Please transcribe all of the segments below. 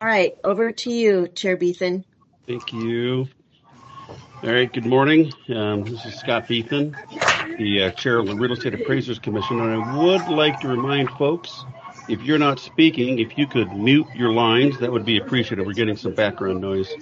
All right, over to you, Chair Beethan. Thank you. All right, good morning. This is Scott Beethan, the chair of the Real Estate Appraisers Commission, and I would like to remind folks, if you're not speaking, if you could mute your lines, that would be appreciated. We're getting some background noise.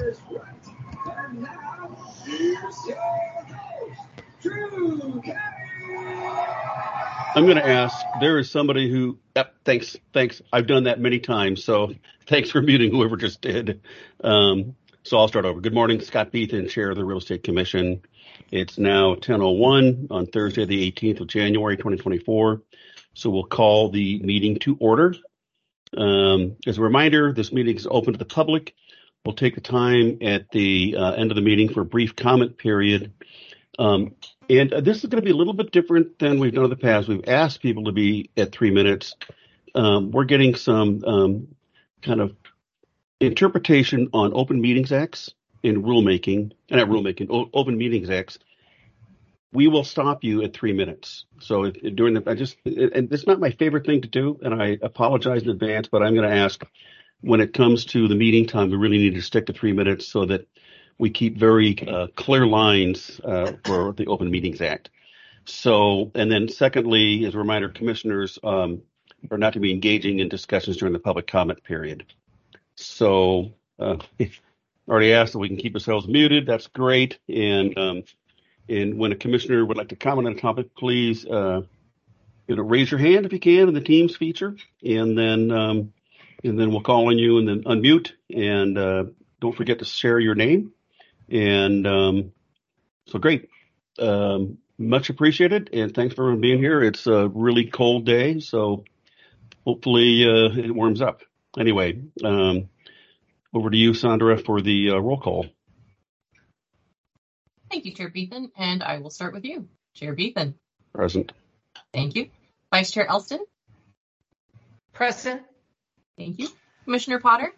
I'm going to ask, there is somebody who, yep, thanks. I've done that many times, so thanks for muting whoever just did. So I'll start over. Good morning, Scott Beethan, Chair of the Real Estate Commission. It's now 10:01 on Thursday, the 18th of January, 2024. So we'll call the meeting to order. As a reminder, this meeting is open to the public. We'll take the time at the end of the meeting for a brief comment period. And this is going to be a little bit different than we've done in the past. We've asked people to be at 3 minutes. We're getting some kind of interpretation on Open Meetings Acts and Open Meetings Acts. We will stop you at 3 minutes. So and it's not my favorite thing to do, and I apologize in advance, but I'm going to ask, when it comes to the meeting time, we really need to stick to 3 minutes so that we keep very clear lines for the Open Meetings Act. So, and then secondly, as a reminder, commissioners are not to be engaging in discussions during the public comment period. So, already asked that we can keep ourselves muted. That's great. And when a commissioner would like to comment on a topic, please raise your hand if you can in the Teams feature, and then we'll call on you and then unmute. And don't forget to share your name. And so great. Much appreciated. And thanks for being here. It's a really cold day, so hopefully it warms up. Anyway, over to you, Sandra, for the roll call. Thank you, Chair Beethan. And I will start with you. Chair Beethan. Present. Thank you. Vice Chair Elston. Present. Thank you. Commissioner Potter.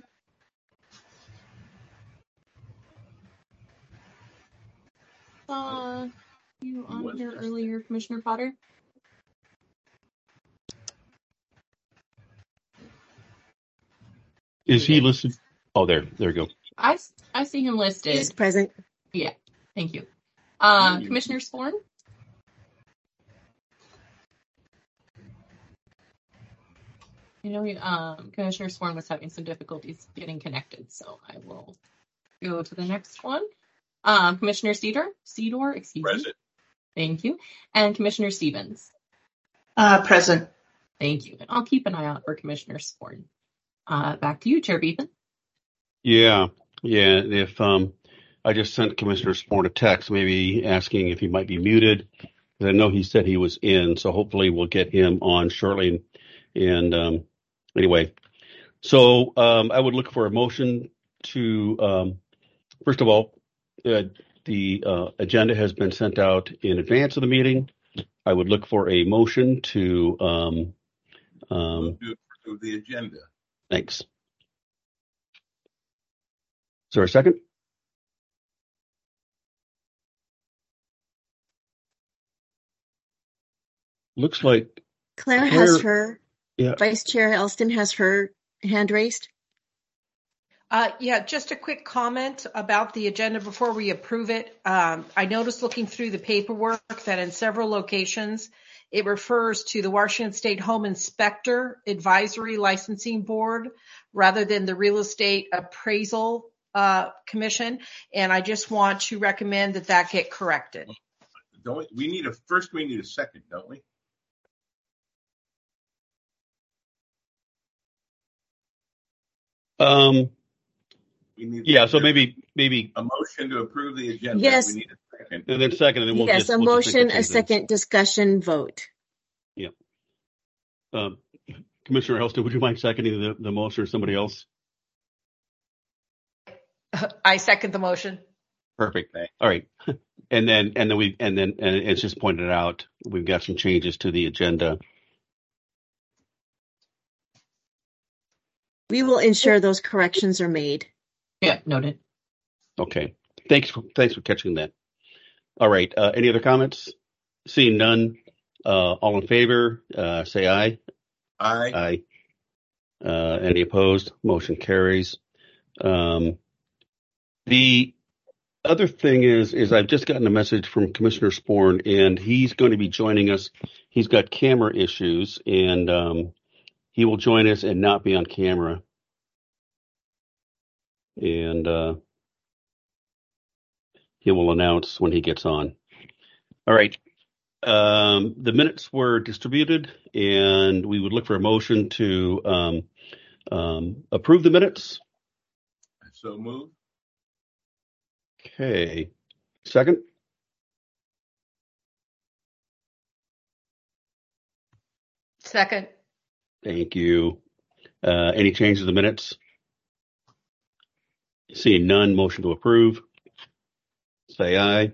Saw you on here earlier, Commissioner Potter. Is he listed? Oh, there we go. I see him listed. He's present. Yeah, thank you. Commissioner Sporn? Commissioner Sporn was having some difficulties getting connected, so I will go to the next one. Commissioner Sedor, excuse Present. me. Thank you. And Commissioner Stevens? Present. Thank you. And I'll keep an eye out for Commissioner Sporn. Back to you, Chair Beethan. Yeah. If I just sent Commissioner Sporn a text, maybe asking if he might be muted. I know he said he was in, so hopefully we'll get him on shortly. And anyway, so I would look for a motion to, first of all, the agenda has been sent out in advance of the meeting. I would look for a motion to approve the agenda. Thanks. Is there a second? Looks like Claire has her. Yeah. Vice Chair Elston has her hand raised. Just a quick comment about the agenda before we approve it. I noticed looking through the paperwork that in several locations, it refers to the Washington State Home Inspector Advisory Licensing Board rather than the Real Estate Appraisal Commission. And I just want to recommend that get corrected. We need a second, don't we? So maybe a motion to approve the agenda. Yes. We need a second. And then second, and then Yes, a motion, a second, discussion, vote. Yeah. Commissioner Elston, would you mind seconding the motion, or somebody else? I second the motion. Perfect. All right. And it's just pointed out, we've got some changes to the agenda. We will ensure those corrections are made. Yeah, noted. Okay. Thanks for catching that. All right. Any other comments? Seeing none. All in favor, say aye. Aye. Any opposed? Motion carries. The other thing is I've just gotten a message from Commissioner Sporn, and he's going to be joining us. He's got camera issues, and he will join us and not be on camera. And he will announce when he gets on. All right. The minutes were distributed, and we would look for a motion to approve the minutes. So move. Okay. Second? Second. Thank you. Any changes to the minutes? Seeing none, motion to approve. Say aye.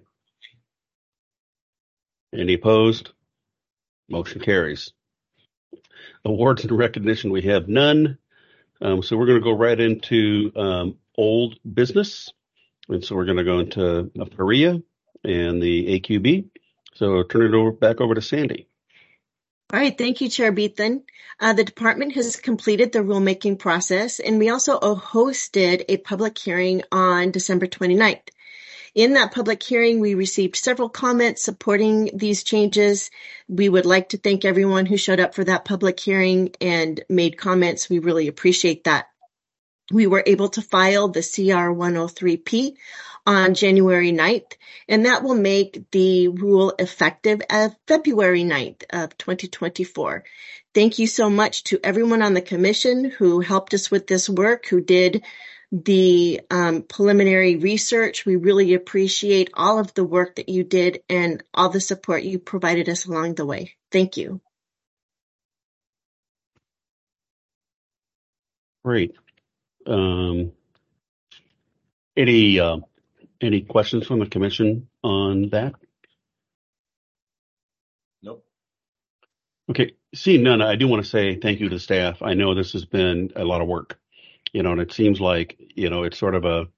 Any opposed? Motion carries. Awards and recognition, we have none. So we're going to go right into old business. And so we're going to go into Perea and the AQB. So I'll turn it back over to Sandy. All right, thank you, Chair Beathan. The department has completed the rulemaking process, and we also hosted a public hearing on December 29th. In that public hearing, we received several comments supporting these changes. We would like to thank everyone who showed up for that public hearing and made comments. We really appreciate that. We were able to file the CR 103P on January 9th, and that will make the rule effective as February 9th of 2024. Thank you so much to everyone on the commission who helped us with this work, who did the preliminary research. We really appreciate all of the work that you did and all the support you provided us along the way. Thank you. Great. Any questions from the commission on that? Nope. Okay. Seeing none, I do want to say thank you to staff. I know this has been a lot of work, and it seems like, it's sort of a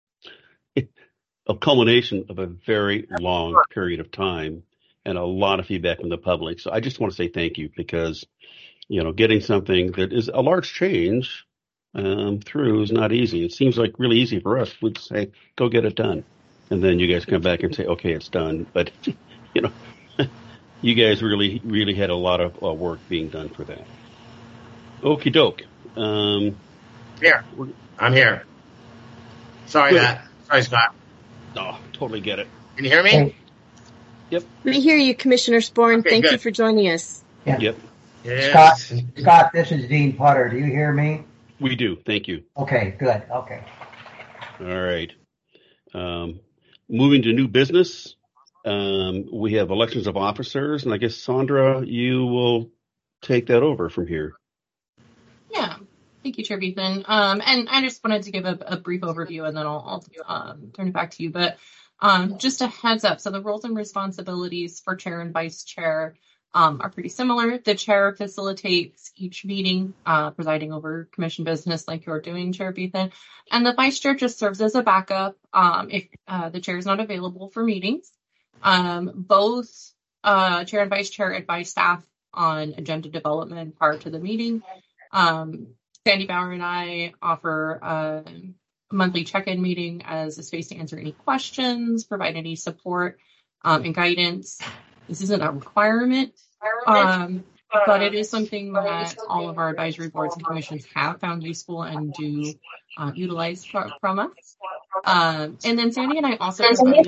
culmination of a very long period of time and a lot of feedback from the public. So I just want to say thank you because, getting something that is a large change through is not easy. It seems like really easy for us. We'd say, go get it done. And then you guys come back and say, okay, it's done. But, you guys really, really had a lot of work being done for that. Okie doke. Here. I'm here. Sorry, Scott. Oh, totally get it. Can you hear me? Hey. Yep. We hear you, Commissioner Sporn. Okay, Thank good. you for joining us. Yeah. Yep. Yes. Scott, this is Dean Putter. Do you hear me? We do. Thank you. Okay, good. Okay. All right. Moving to new business. We have elections of officers, and I guess, Sandra, you will take that over from here. Yeah. Thank you, Chair Beathan. And I just wanted to give a brief overview, and then I'll turn it back to you. But just a heads up. So the roles and responsibilities for chair and vice chair are pretty similar. The chair facilitates each meeting, presiding over commission business like you're doing, Chair Beathan. And the vice chair just serves as a backup if the chair is not available for meetings. Both chair and vice chair advise staff on agenda development prior to the meeting. Sandy Bauer and I offer a monthly check-in meeting as a space to answer any questions, provide any support and guidance. This isn't a requirement, but it is something that all of our advisory boards and commissions have found useful and do utilize from us. And then Sandy and I also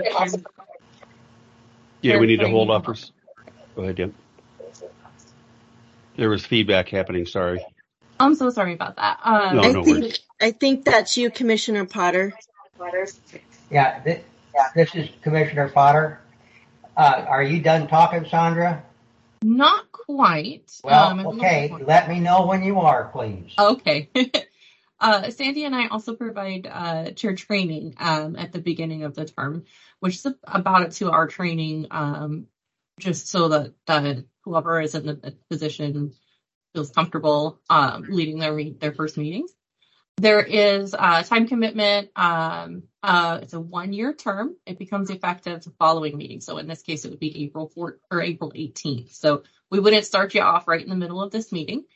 Yeah, we need to hold offers. Go ahead, Jim. There was feedback happening. Sorry. I'm so sorry about that. I think that's you, Commissioner Potter. Yeah, this is Commissioner Potter. Are you done talking, Sandra? Not quite. Well, okay. Let me know when you are, please. Okay. Sandy and I also provide chair training at the beginning of the term, which is about a 2-hour training, just so that whoever is in the position feels comfortable leading their first meetings. There is time commitment. It's a 1-year term. It becomes effective the following meeting. So in this case, it would be April 4th or April 18th. So we wouldn't start you off right in the middle of this meeting.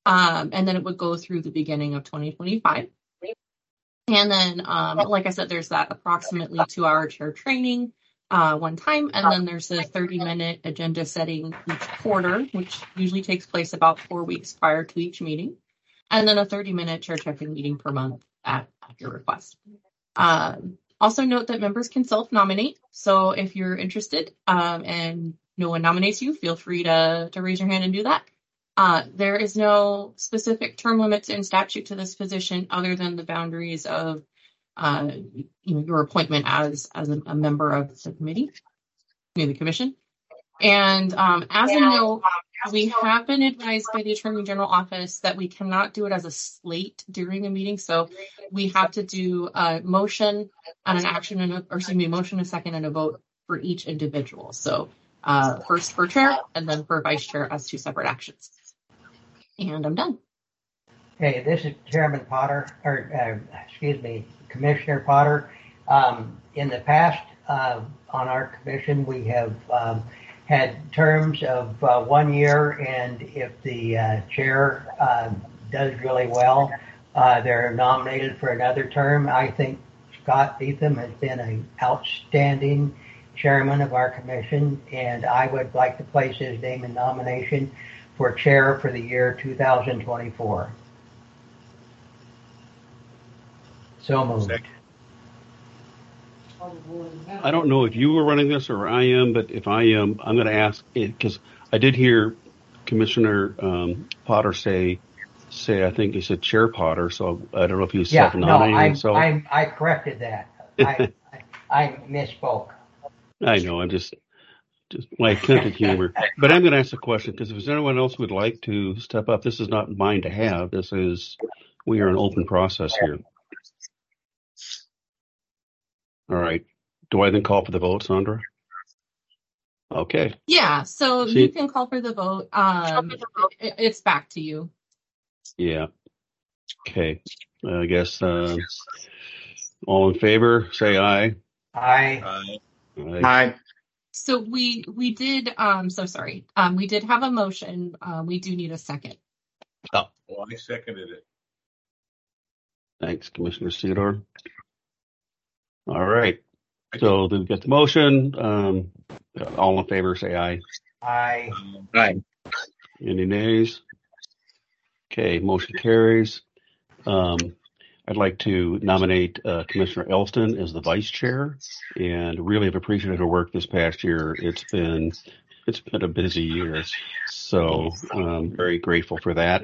And then it would go through the beginning of 2025. And then, like I said, there's that approximately 2-hour chair training one time. And then there's a 30-minute agenda setting each quarter, which usually takes place about 4 weeks prior to each meeting. And then a 30-minute chair check-in meeting per month at your request. Also note that members can self-nominate. So if you're interested and no one nominates you, feel free to raise your hand and do that. There is no specific term limits in statute to this position other than the boundaries of your appointment as a member of the committee, the commission. And as a note, we have been advised by the Attorney General Office that we cannot do it as a slate during a meeting. So we have to do a motion and an action, motion, a second, and a vote for each individual. So first for chair and then for vice chair as 2 separate actions. And I'm done. Okay, this is Chairman Potter, Commissioner Potter. In the past, on our commission, we have had terms of 1 year, and if the chair does really well, they're nominated for another term. I think Scott Beetham has been an outstanding chairman of our commission, and I would like to place his name in nomination for chair for the year 2024. So moved. I don't know if you were running this or I am, but if I am, I'm going to ask it because I did hear Commissioner Potter say I think he said Chair Potter, so I don't know if he's self-nominating himself. I corrected that. I misspoke. I know. I'm just my attempt at humor. But I'm going to ask a question because if there's anyone else who would like to step up, this is not mine to have. We are an open process here. All right. Do I then call for the vote, Sandra? Okay. Yeah, so you can call for the vote. It's back to you. Yeah. Okay. I guess all in favor, say aye. Aye. Aye. So we did, we did have a motion. We do need a second. Oh. Well, I seconded it. Thanks, Commissioner Theodore. All right. So we've got the motion. All in favor, say aye. Aye. Aye. Any nays? Okay, motion carries. I'd like to nominate Commissioner Elston as the vice chair, and really have appreciated her work this past year. It's been a busy year, so I'm very grateful for that.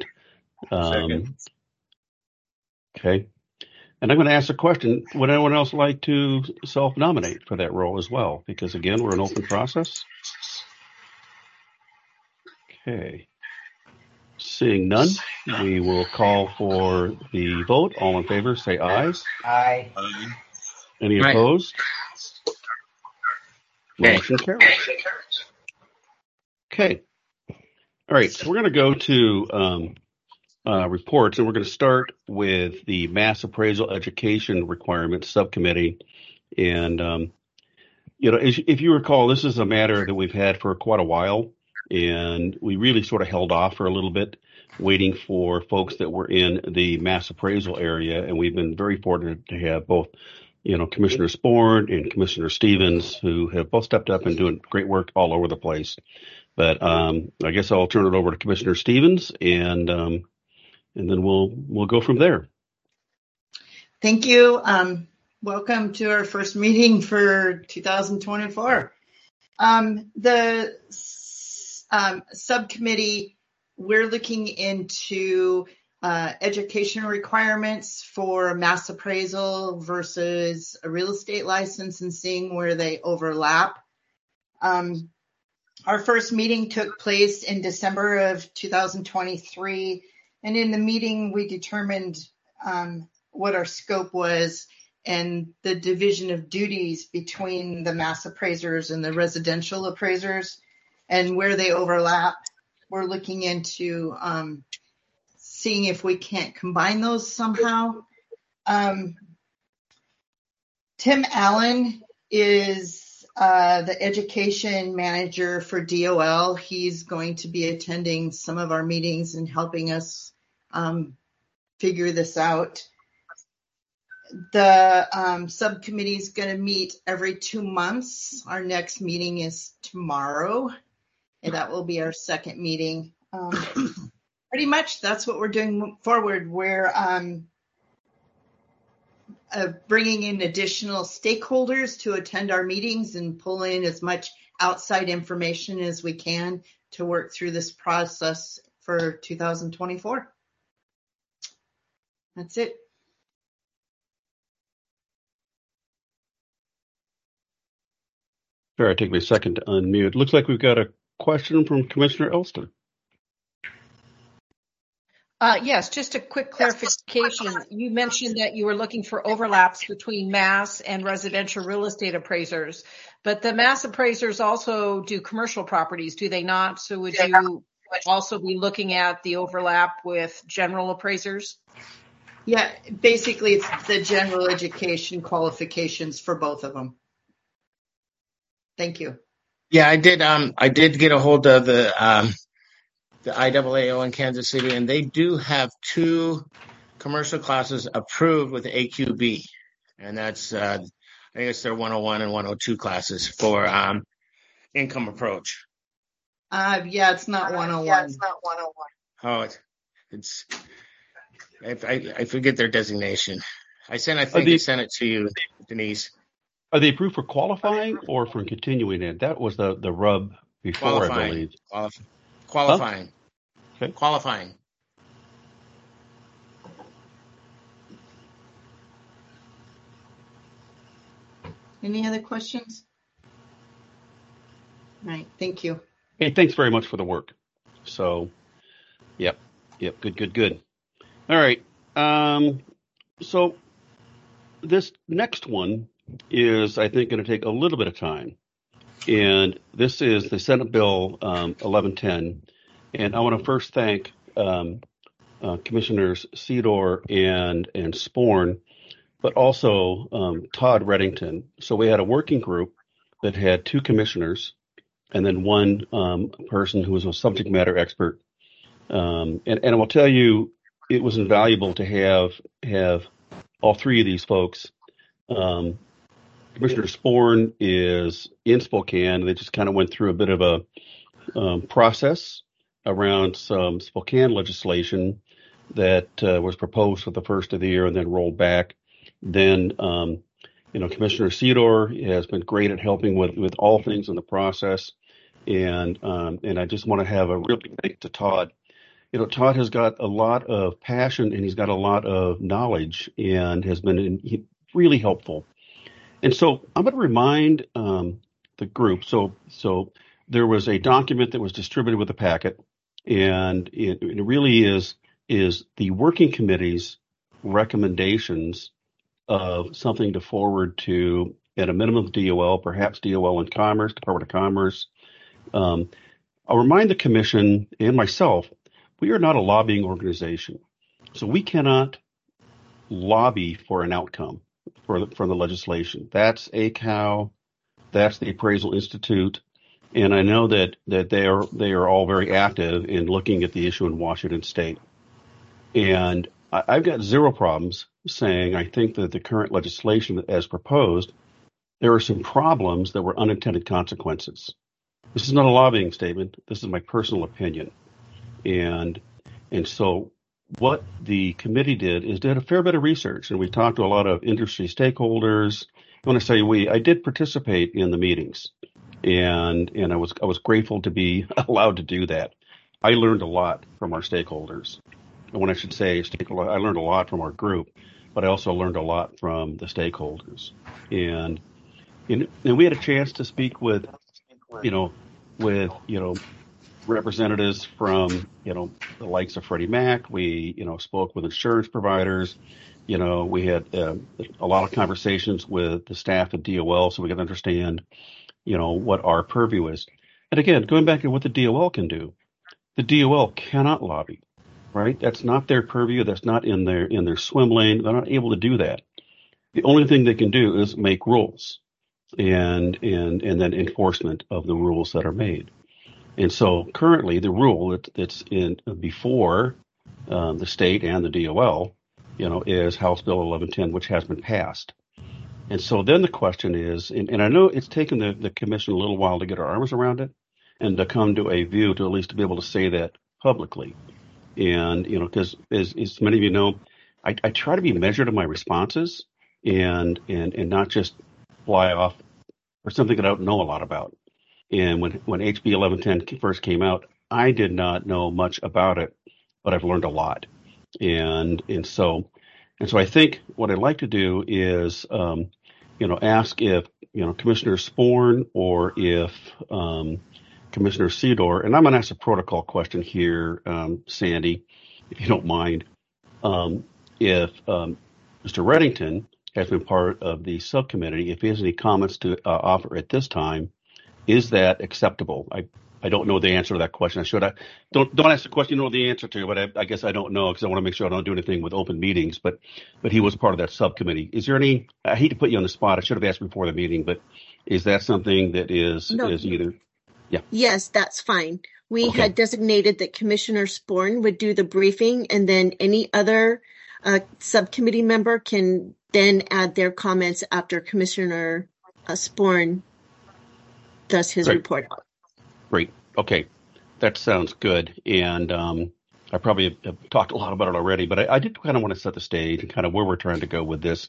Okay. And I'm going to ask a question. Would anyone else like to self-nominate for that role as well? Because, again, we're an open process. Okay. Seeing none, we will call for the vote. All in favor, say aye. Aye. Any opposed? Motion carries. Okay. All right. So we're going to go to reports, and we're going to start with the Mass Appraisal Education Requirements Subcommittee. And, if you recall, this is a matter that we've had for quite a while, and we really sort of held off for a little bit, waiting for folks that were in the mass appraisal area. And we've been very fortunate to have both, Commissioner Sporn and Commissioner Stevens, who have both stepped up and doing great work all over the place. But I guess I'll turn it over to Commissioner Stevens, and then we'll go from there. Thank you. Welcome to our first meeting for 2024. The subcommittee, we're looking into education requirements for mass appraisal versus a real estate license and seeing where they overlap. Our first meeting took place in December of 2023. And in the meeting, we determined what our scope was and the division of duties between the mass appraisers and the residential appraisers and where they overlap. We're looking into seeing if we can't combine those somehow. Tim Allen is the education manager for DOL. He's going to be attending some of our meetings and helping us figure this out. The subcommittee is going to meet every 2 months. Our next meeting is tomorrow, and that will be our second meeting. Pretty much that's what we're doing forward. We're bringing in additional stakeholders to attend our meetings and pull in as much outside information as we can to work through this process for 2024. That's it. Fair, take me a second to unmute. Looks like we've got a question from Commissioner Elston. Yes, just a quick clarification. You mentioned that you were looking for overlaps between mass and residential real estate appraisers, but the mass appraisers also do commercial properties, do they not? So would you also be looking at the overlap with general appraisers? Yeah, basically it's the general education qualifications for both of them. Thank you. Yeah, I did get a hold of the IAAO in Kansas City, and they do have 2 commercial classes approved with AQB, and that's I think it's their 101 and 102 classes for income approach. Yeah, it's not 101. Oh, it's I forget their designation. I sent it to you, Denise. Are they approved for qualifying or for continuing it? That was the rub before, I believe. Qualifying. Huh? Okay. Qualifying. Any other questions? All right, thank you. Hey, thanks very much for the work. So, yep, good. All right. So this next one is, I think, going to take a little bit of time. And this is the Senate Bill 1110. And I want to first thank Commissioners Cedar and Sporn, but also Todd Reddington. So we had a working group that had 2 commissioners and then 1 person who was a subject matter expert. And I will tell you, it was invaluable to have all 3 of these folks. Commissioner Sporn is in Spokane. They just kind of went through a bit of a process around some Spokane legislation that was proposed for the first of the year and then rolled back. Then, Commissioner Cedar has been great at helping with all things in the process. And I just want to have a real big thank to Todd. Todd has got a lot of passion and he's got a lot of knowledge and has been really helpful. And so I'm going to remind the group. So there was a document that was distributed with the packet, and it really is the working committee's recommendations of something to forward to, at a minimum, DOL, perhaps DOL and Commerce, Department of Commerce. I'll remind the commission and myself, we are not a lobbying organization, so we cannot lobby for an outcome for the legislation. That's ACOW, that's the Appraisal Institute, and I know that they are all very active in looking at the issue in Washington State. And I've got zero problems saying I think that the current legislation as proposed, there are some problems that were unintended consequences. This is not a lobbying statement. This is my personal opinion. And so what the committee did a fair bit of research, and we talked to a lot of industry stakeholders. When I say we, I did participate in the meetings, and I was grateful to be allowed to do that. I learned a lot from our stakeholders. And when I should say stakeholder, I learned a lot from our group, but I also learned a lot from the stakeholders. And we had a chance to speak with representatives from, the likes of Freddie Mac. We, spoke with insurance providers. We had a lot of conversations with the staff at DOL so we could understand, what our purview is. And again, going back to what the DOL can do, the DOL cannot lobby, right? That's not their purview. That's not in their swim lane. They're not able to do that. The only thing they can do is make rules and then enforcement of the rules that are made. And so currently the rule that's in before the state and the DOL, is House Bill 1110, which has been passed. And so then the question is, and I know it's taken the commission a little while to get our arms around it and to come to a view to at least to be able to say that publicly. And, because as many of you know, I try to be measured in my responses and not just fly off for something that I don't know a lot about. And when HB 1110 first came out, I did not know much about it, but I've learned a lot. And so I think what I'd like to do is, ask if, Commissioner Sporn or if Commissioner Sedor, and I'm going to ask a protocol question here, Sandy, if you don't mind, if Mr. Reddington has been part of the subcommittee, if he has any comments to offer at this time, is that acceptable? I don't know the answer to that question. Don't ask the question you know the answer to, but I guess I don't know because I want to make sure I don't do anything with open meetings. But he was part of that subcommittee. Is there any? I hate to put you on the spot. I should have asked before the meeting, but is that something that is either? Yeah. Yes, that's fine. We Okay. had designated that Commissioner Sporn would do the briefing, and then any other subcommittee member can then add their comments after Commissioner Sporn does his Great. report. Great. Okay. That sounds good. And I probably have talked a lot about it already, but I did kind of want to set the stage and kind of where we're trying to go with this.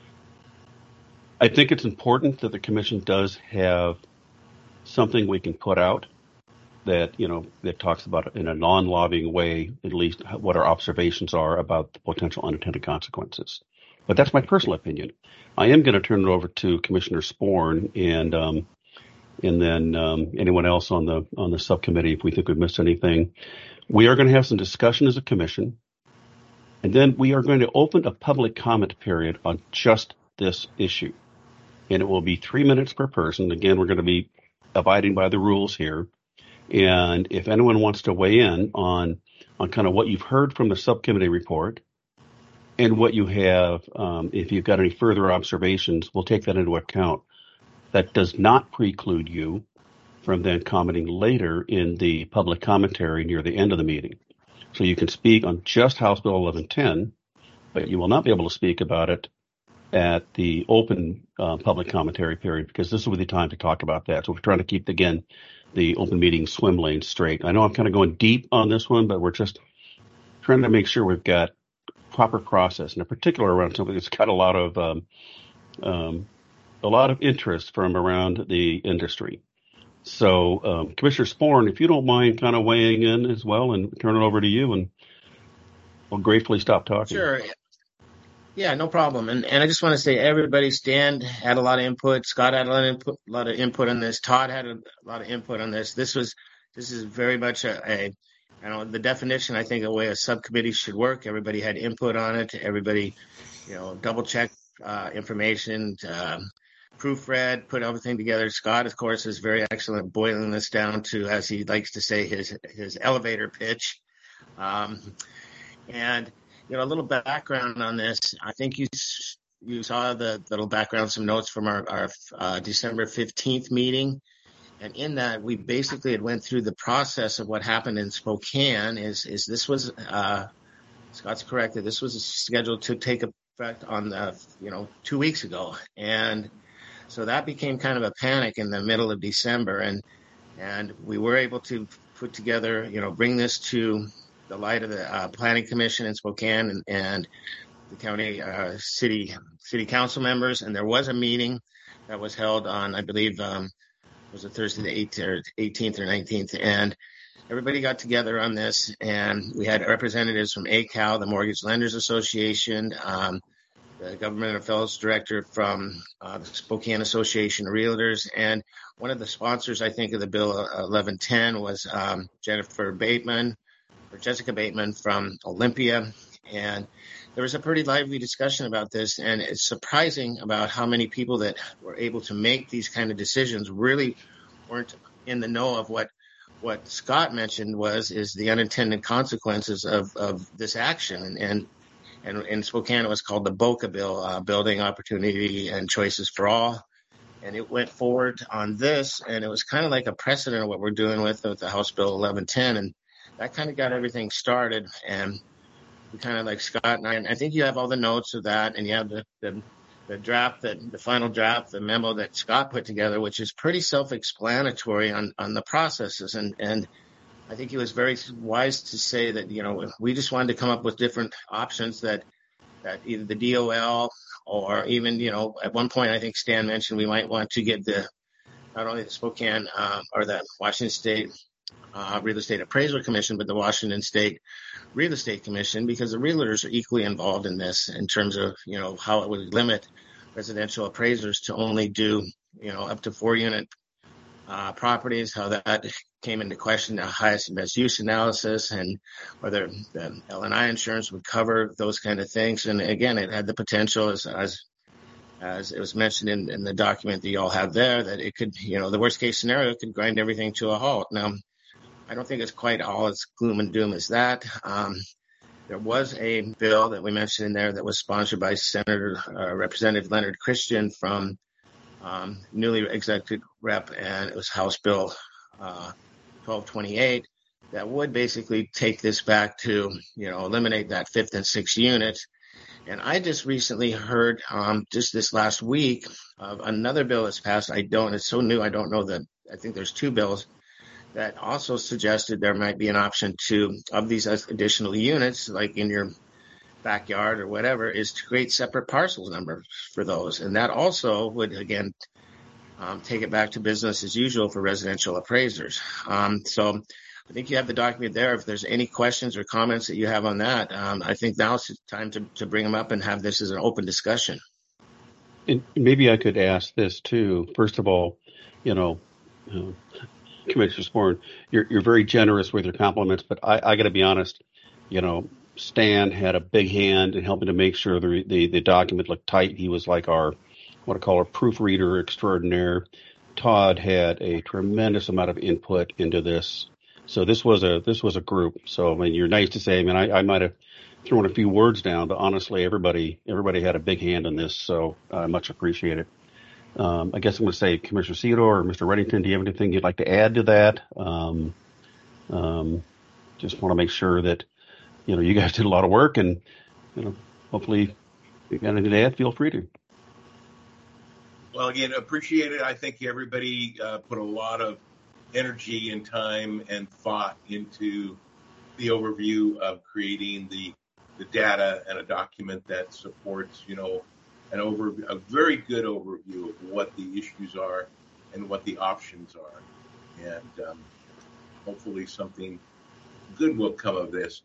I think it's important that the commission does have something we can put out that, that talks about it in a non-lobbying way, at least what our observations are about the potential unintended consequences. But that's my personal opinion. I am going to turn it over to Commissioner Sporn and then anyone else on the subcommittee if we think we've missed anything. We are going to have some discussion as a commission, and then we are going to open a public comment period on just this issue. And it will be 3 minutes per person. Again, we're going to be abiding by the rules here. And if anyone wants to weigh in on kind of what you've heard from the subcommittee report and what you have, if you've got any further observations, we'll take that into account. That does not preclude you from then commenting later in the public commentary near the end of the meeting. So you can speak on just House Bill 1110, but you will not be able to speak about it at the open public commentary period because this will be the time to talk about that. So we're trying to keep, again, the open meeting swim lane straight. I know I'm kind of going deep on this one, but we're just trying to make sure we've got proper process, and in particular around something that's got a lot of interest from around the industry. So, Commissioner Sporn, if you don't mind kind of weighing in as well and turn it over to you, and we'll gratefully stop talking. Sure. Yeah, no problem. And I just want to say everybody, Stan had a lot of input. Scott had a lot of input on this. Todd had a lot of input on this. This is very much the definition, I think, of the way a subcommittee should work. Everybody had input on it. Everybody, double check information, proofread, put everything together. Scott, of course, is very excellent boiling this down to, as he likes to say, his elevator pitch. And a little background on this. I think you saw the little background, some notes from our December 15th meeting. And in that, we basically had went through the process of what happened in Spokane. Is this was, Scott's correct, that this was scheduled to take effect on 2 weeks ago. And so that became kind of a panic in the middle of December. And we were able to put together, bring this to the light of the Planning Commission in Spokane and the county city council members. And there was a meeting that was held on, I believe, was it Thursday the 18th or 19th. And everybody got together on this. And we had representatives from ACAL, the Mortgage Lenders Association, the Government Affairs Director from the Spokane Association of Realtors. And one of the sponsors, I think, of the Bill 1110 was Jessica Bateman from Olympia. And there was a pretty lively discussion about this. And it's surprising about how many people that were able to make these kind of decisions really weren't in the know of what Scott mentioned is the unintended consequences of this action. And in Spokane, it was called the BOCA Bill, Building Opportunity and Choices for All. And it went forward on this, and it was kind of like a precedent of what we're doing with the House Bill 1110. And that kind of got everything started. And kind of like Scott and I think you have all the notes of that, and you have the draft, the final draft, the memo that Scott put together, which is pretty self-explanatory on the processes. And I think he was very wise to say that, we just wanted to come up with different options that either the DOL or even, at one point, I think Stan mentioned we might want to get not only the Spokane or the Washington State Real Estate Appraisal Commission, but the Washington State Real Estate Commission, because the realtors are equally involved in this in terms of, how it would limit residential appraisers to only do, up to 4-unit properties, how that came into question, the highest and best use analysis, and whether the L&I insurance would cover those kind of things. And again, it had the potential, as it was mentioned in the document that you all have there, that it could, the worst case scenario could grind everything to a halt. Now, I don't think it's quite all as gloom and doom as that. There was a bill that we mentioned in there that was sponsored by Representative Leonard Christian from newly elected rep, and it was House Bill 1228 that would basically take this back to, eliminate that 5th and 6th unit. And I just recently heard, just this last week, of another bill that's passed. It's so new, I don't know that. I think there's 2 bills that also suggested there might be an option of these additional units, like in your backyard or whatever, is to create separate parcel numbers for those. And that also would, again, take it back to business as usual for residential appraisers. So I think you have the document there. If there's any questions or comments that you have on that, I think now's the time to bring them up and have this as an open discussion. And maybe I could ask this too. First of all, Commissioner Sporn, you're very generous with your compliments, but I got to be honest, Stan had a big hand in helping to make sure the document looked tight. He was like our, what I call a proofreader extraordinaire. Todd had a tremendous amount of input into this. So this was a group. So, I mean, you're nice to say, I might have thrown a few words down, but honestly, everybody had a big hand in this. So I much appreciate it. I guess I'm going to say, Commissioner Theodore or Mr. Reddington, do you have anything you'd like to add to that? Just want to make sure that, you guys did a lot of work, and, hopefully if you got anything to add, feel free to. Well, again, appreciate it. I think everybody put a lot of energy and time and thought into the overview of creating the data and a document that supports, a very good overview of what the issues are and what the options are. And hopefully something good will come of this.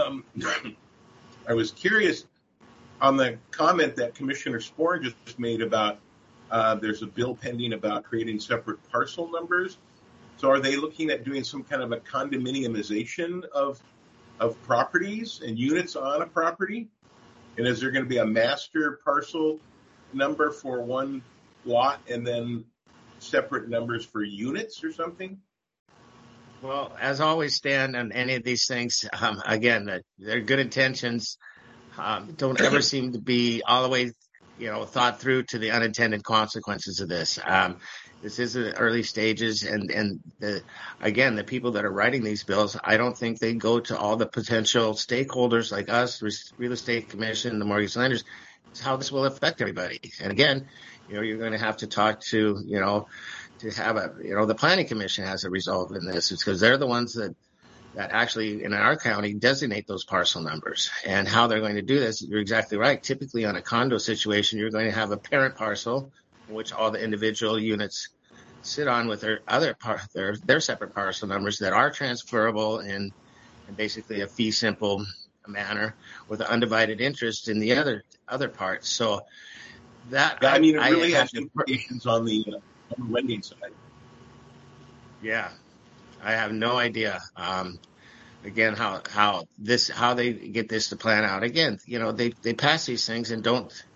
I was curious on the comment that Commissioner Sporn just made about there's a bill pending about creating separate parcel numbers. So are they looking at doing some kind of a condominiumization of properties and units on a property? And is there going to be a master parcel number for one lot and then separate numbers for units or something? Well, as always, Stan, on any of these things, again, they're good intentions. Don't ever seem to be all the way, thought through to the unintended consequences of this. This is in the early stages, and the people that are writing these bills, I don't think they go to all the potential stakeholders like us, Real Estate Commission, the mortgage lenders, how this will affect everybody. And again, you're going to have to talk to, to have the Planning Commission has a result in this. It's because they're the ones that actually in our county designate those parcel numbers. And how they're going to do this, you're exactly right. Typically on a condo situation, you're going to have a parent parcel in which all the individual units sit on with their separate parcel numbers that are transferable in basically a fee simple manner with an undivided interest in the other parts. So that it really has implications on the lending side. Yeah, I have no idea. Again, how they get this to plan out. Again, they pass these things and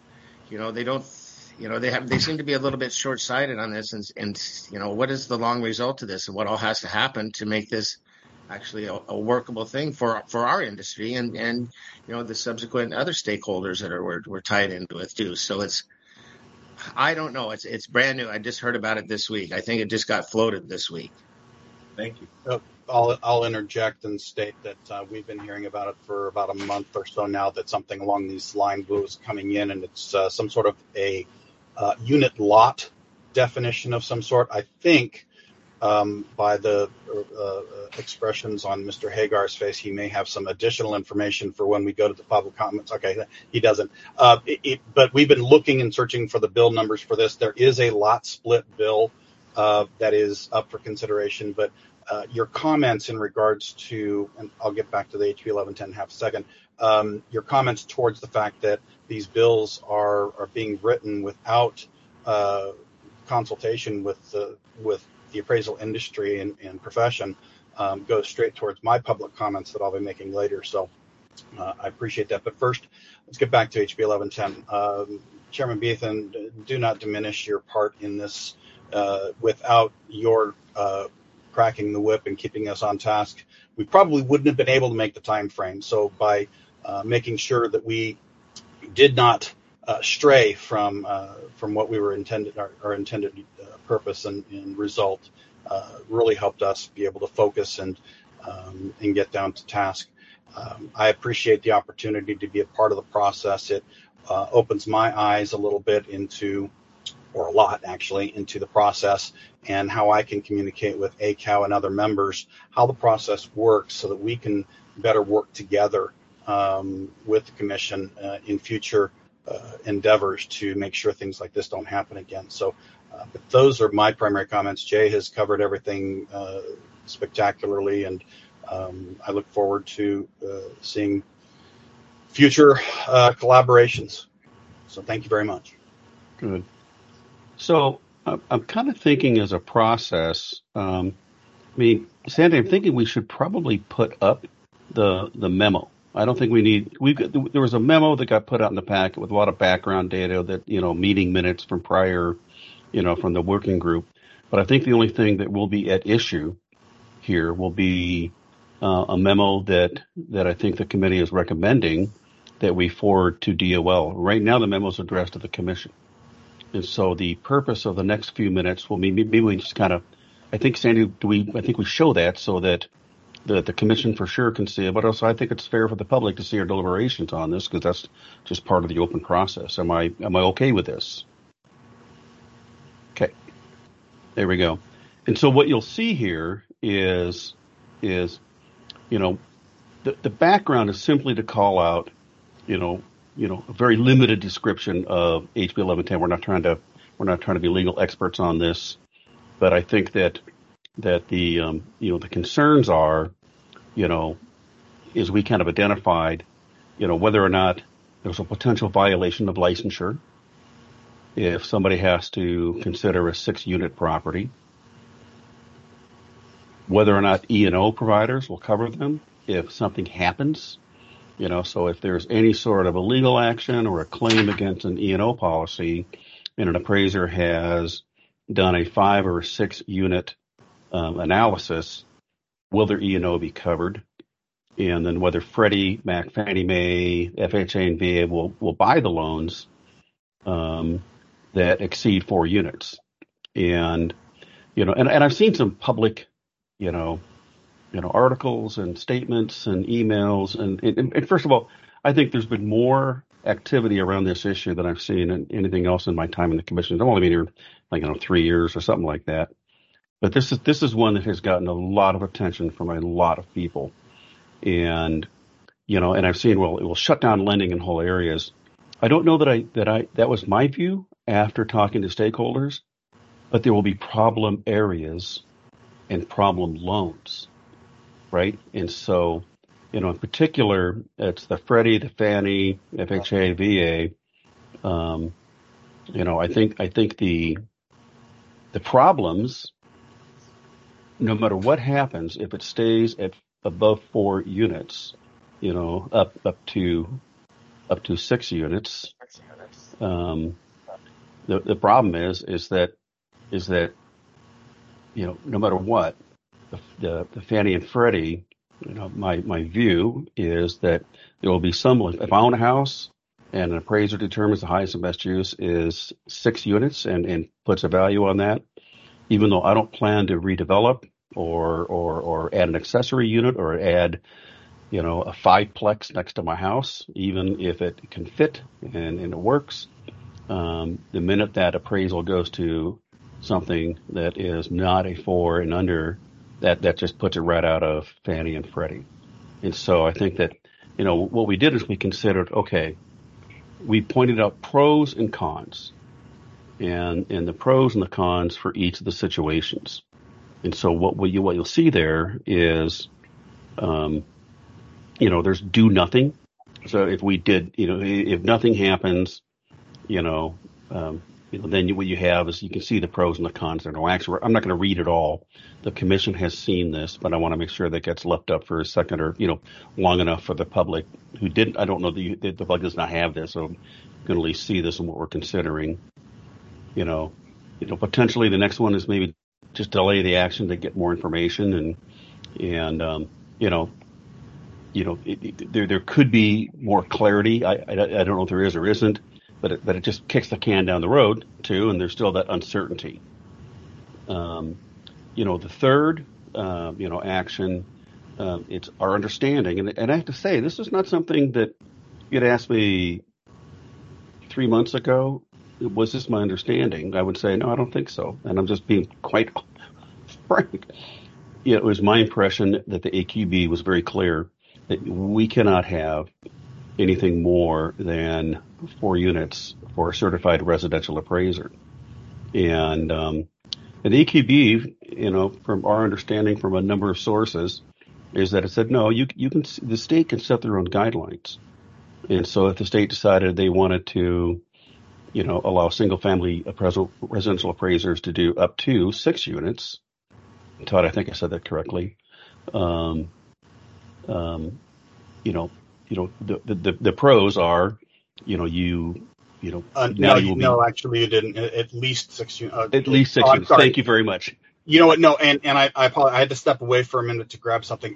they seem to be a little bit short-sighted on this, and what is the long result of this, and what all has to happen to make this actually a workable thing for our industry and the subsequent other stakeholders that we're tied into it too. So I don't know. It's brand new. I just heard about it this week. I think it just got floated this week. Thank you. I'll interject and state that we've been hearing about it for about a month or so now, that something along these lines was coming in, and it's some sort of a unit lot definition of some sort. I think by the expressions on Mr. Hagar's face, he may have some additional information for when we go to the public comments. Okay, he doesn't. But we've been looking and searching for the bill numbers for this. There is a lot split bill that is up for consideration, but your comments in regards to, and I'll get back to the HB 1110 in half a second, your comments towards the fact that these bills are being written without consultation with the appraisal industry and profession goes straight towards my public comments that I'll be making later. So I appreciate that. But first, let's get back to HB 1110. Chairman Beathan, do not diminish your part in this. Without your cracking the whip and keeping us on task, we probably wouldn't have been able to make the time frame. So by making sure that we did not stray from what we were intended, our intended purpose and result, really helped us be able to focus and get down to task. I appreciate the opportunity to be a part of the process. It opens my eyes a little bit into, or a lot actually, into the process and how I can communicate with ACAL and other members, how the process works so that we can better work together with the commission in future endeavors to make sure things like this don't happen again. So, but those are my primary comments. Jay has covered everything spectacularly, and I look forward to seeing future collaborations. So thank you very much. Good. So I'm kind of thinking as a process, Sandy, I'm thinking we should probably put up the memo. I don't think there was a memo that got put out in the packet with a lot of background data that, meeting minutes from prior, from the working group. But I think the only thing that will be at issue here will be a memo that I think the committee is recommending that we forward to DOL. Right now, the memo is addressed to the commission. And so the purpose of the next few minutes will be, maybe we just kind of, I think, Sandy, I think we show that so that the commission for sure can see it, but also I think it's fair for the public to see our deliberations on this, because that's just part of the open process. Am I okay with this? Okay, there we go. And so what you'll see here is the background is simply to call out, a very limited description of HB 1110. We're not trying to be legal experts on this, but I think that the the concerns are, is we kind of identified, whether or not there's a potential violation of licensure if somebody has to consider a 6-unit property, whether or not E&O providers will cover them if something happens. So if there's any sort of a legal action or a claim against an E&O policy and an appraiser has done a 5 or 6 unit analysis, will their E&O be covered? And then whether Freddie Mac, Fannie Mae, FHA, and VA will buy the loans that exceed 4 units. And, and I've seen some public, articles and statements and emails. And first of all, I think there's been more activity around this issue than I've seen in anything else in my time in the commission. I've only been here, 3 years or something like that. But this is one that has gotten a lot of attention from a lot of people. And, and I've seen, it will shut down lending in whole areas. I don't know that was my view after talking to stakeholders, but there will be problem areas and problem loans. Right. And so, in particular, it's the Freddie, the Fannie, FHA, VA. I think the problems, no matter what happens, if it stays at above 4 units, up to 6 units, the problem is that no matter what, the Fannie and Freddie, my view is that there will be some. If I own a house and an appraiser determines the highest and best use is 6 units and puts a value on that, even though I don't plan to redevelop, or add an accessory unit or add, a 5-plex next to my house, even if it can fit and it works. The minute that appraisal goes to something that is not a 4 and under, that just puts it right out of Fannie and Freddie. And so I think that, what we did is we considered, okay, we pointed out pros and cons and the pros and the cons for each of the situations. And so what you'll see there is, there's do nothing. So if we did, if nothing happens, then what you have is you can see the pros and the cons there. No, actually, I'm not going to read it all. The commission has seen this, but I want to make sure that gets left up for a second or, long enough for the public who didn't. I don't know the public does not have this, so I'm going to at least see this and what we're considering. Potentially the next one is maybe just delay the action to get more information and there could be more clarity. I don't know if there is or isn't. But it just kicks the can down the road too, and there's still that uncertainty. The third, action, it's our understanding, and I have to say this is not something that you'd asked me 3 months ago. Was this my understanding? I would say no, I don't think so, and I'm just being quite frank. It was my impression that the AQB was very clear that we cannot have anything more than 4 units for a certified residential appraiser. And the AQB, from our understanding from a number of sources, is that it said, no, the state can set their own guidelines. And so if the state decided they wanted to, allow single family residential appraisers to do up to 6 units, Todd, I think I said that correctly. The pros are, now you will be. No, actually you didn't. At least 6 units. At least 6 units. Thank you very much. You know what? No, and I apologize. I had to step away for a minute to grab something.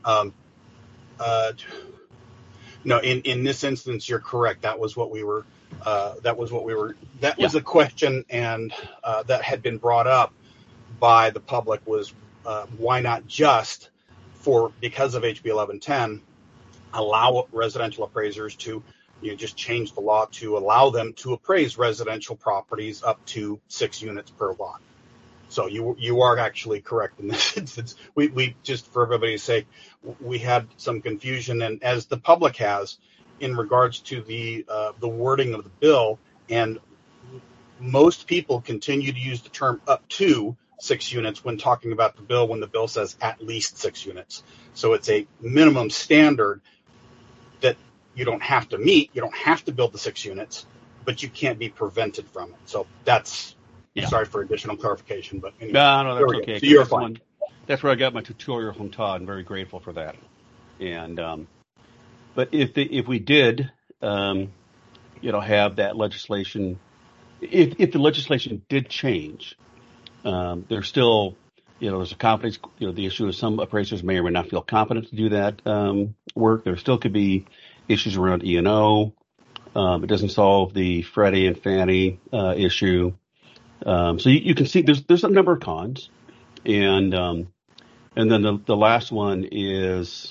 No, in this instance, you're correct. That was what we were. That was a question, and that had been brought up by the public was why not just because of HB 1110 allow residential appraisers to just change the law to allow them to appraise residential properties up to 6 units per lot. So you are actually correct in this instance. We just, for everybody's sake, we had some confusion, and as the public has, in regards to the wording of the bill, and most people continue to use the term up to 6 units when talking about the bill, when the bill says at least 6 units. So it's a minimum standard that you don't have to meet. You don't have to build the 6 units, but you can't be prevented from it. So that's, sorry for additional clarification, but anyway. No, that's okay. So you're fine. That's where I got my tutorial from Todd. I'm very grateful for that. And, but if we did, have that legislation, if the legislation did change, there's still, there's a competence, the issue is some appraisers may or may not feel competent to do that work. There still could be issues around E&O. It doesn't solve the Freddie and Fannie issue. So you can see there's a number of cons. And then the last one is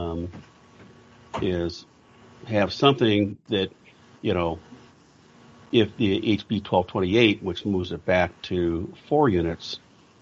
have something that, if the HB 1228, which moves it back to 4 units,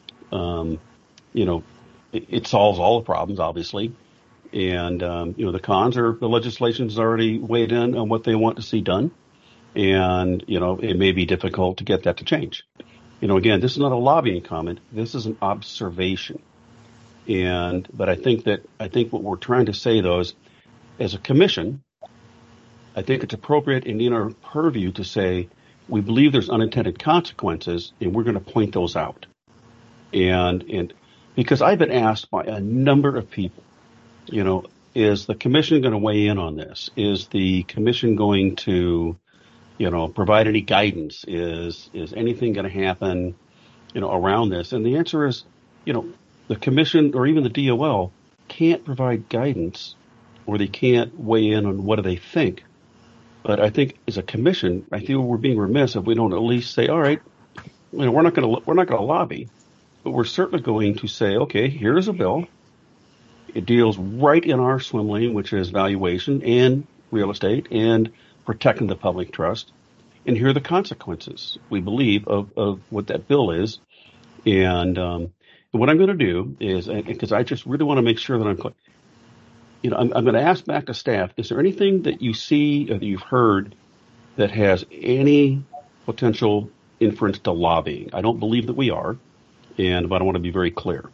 it solves all the problems, obviously. And, the cons are the legislation's already weighed in on what they want to see done. And, it may be difficult to get that to change. Again, this is not a lobbying comment. This is an observation. But I think what we're trying to say, though, is as a commission, I think it's appropriate and in our purview to say we believe there's unintended consequences, and we're going to point those out. And because I've been asked by a number of people, is the commission going to weigh in on this? Is the commission going to, provide any guidance? Is anything going to happen, around this? And the answer is, the commission or even the DOL can't provide guidance, or they can't weigh in on what do they think. But I think as a commission, I feel we're being remiss if we don't at least say, all right, we're not going to lobby, but we're certainly going to say, okay, here's a bill. It deals right in our swim lane, which is valuation and real estate and protecting the public trust. And here are the consequences, we believe, of what that bill is. And what I'm going to do is, because I just really want to make sure that I'm going to ask back to staff, is there anything that you see or that you've heard that has any potential inference to lobbying? I don't believe that we are, but I want to be very clear.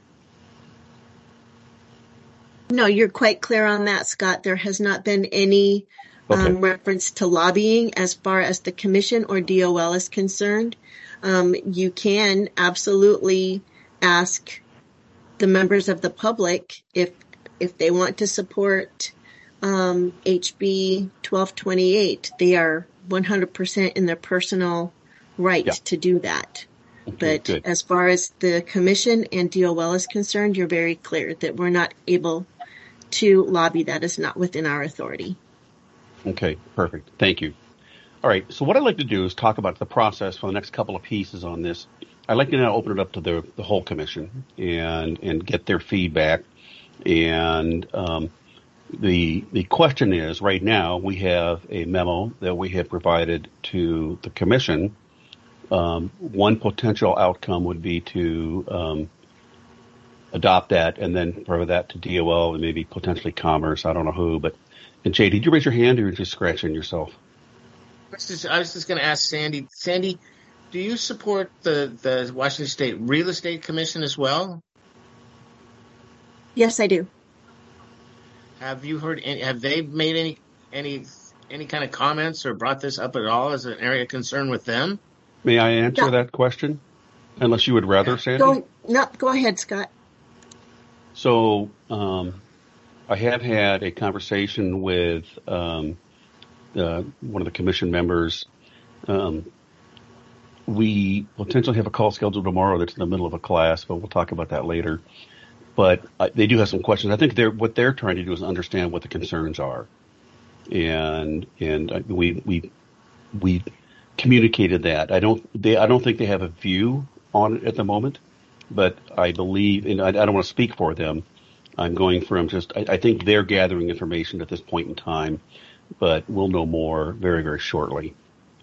No, you're quite clear on that, Scott. There has not been any reference to lobbying as far as the commission or DOL is concerned. You can absolutely ask the members of the public if they want to support HB 1228. They are 100% in their personal right to do that. Okay, but good. As far as the commission and DOL is concerned, you're very clear that we're not able to lobby. That is not within our authority. Okay, perfect. Thank you. All right, so what I'd like to do is talk about the process for the next couple of pieces on this. I'd like to now open it up to the whole commission and get their feedback. And the question is, right now we have a memo that we have provided to the commission. One potential outcome would be to adopt that and then forward that to DOL and maybe potentially Commerce. I don't know who, but. And Jay, did you raise your hand or are you just scratching yourself? I was just going to ask Sandy. Sandy, do you support the Washington State Real Estate Commission as well? Yes, I do. Have you heard have they made any kind of comments or brought this up at all as an area of concern with them? May I answer that question? Unless you would rather, Sandy? Go ahead, Scott. So, I have had a conversation with one of the commission members. We potentially have a call scheduled tomorrow that's in the middle of a class, but we'll talk about that later. But they do have some questions. I think what they're trying to do is understand what the concerns are, and we communicated that. I don't think they have a view on it at the moment, but I believe, and I don't want to speak for them. I'm going from I think they're gathering information at this point in time, but we'll know more very, very shortly.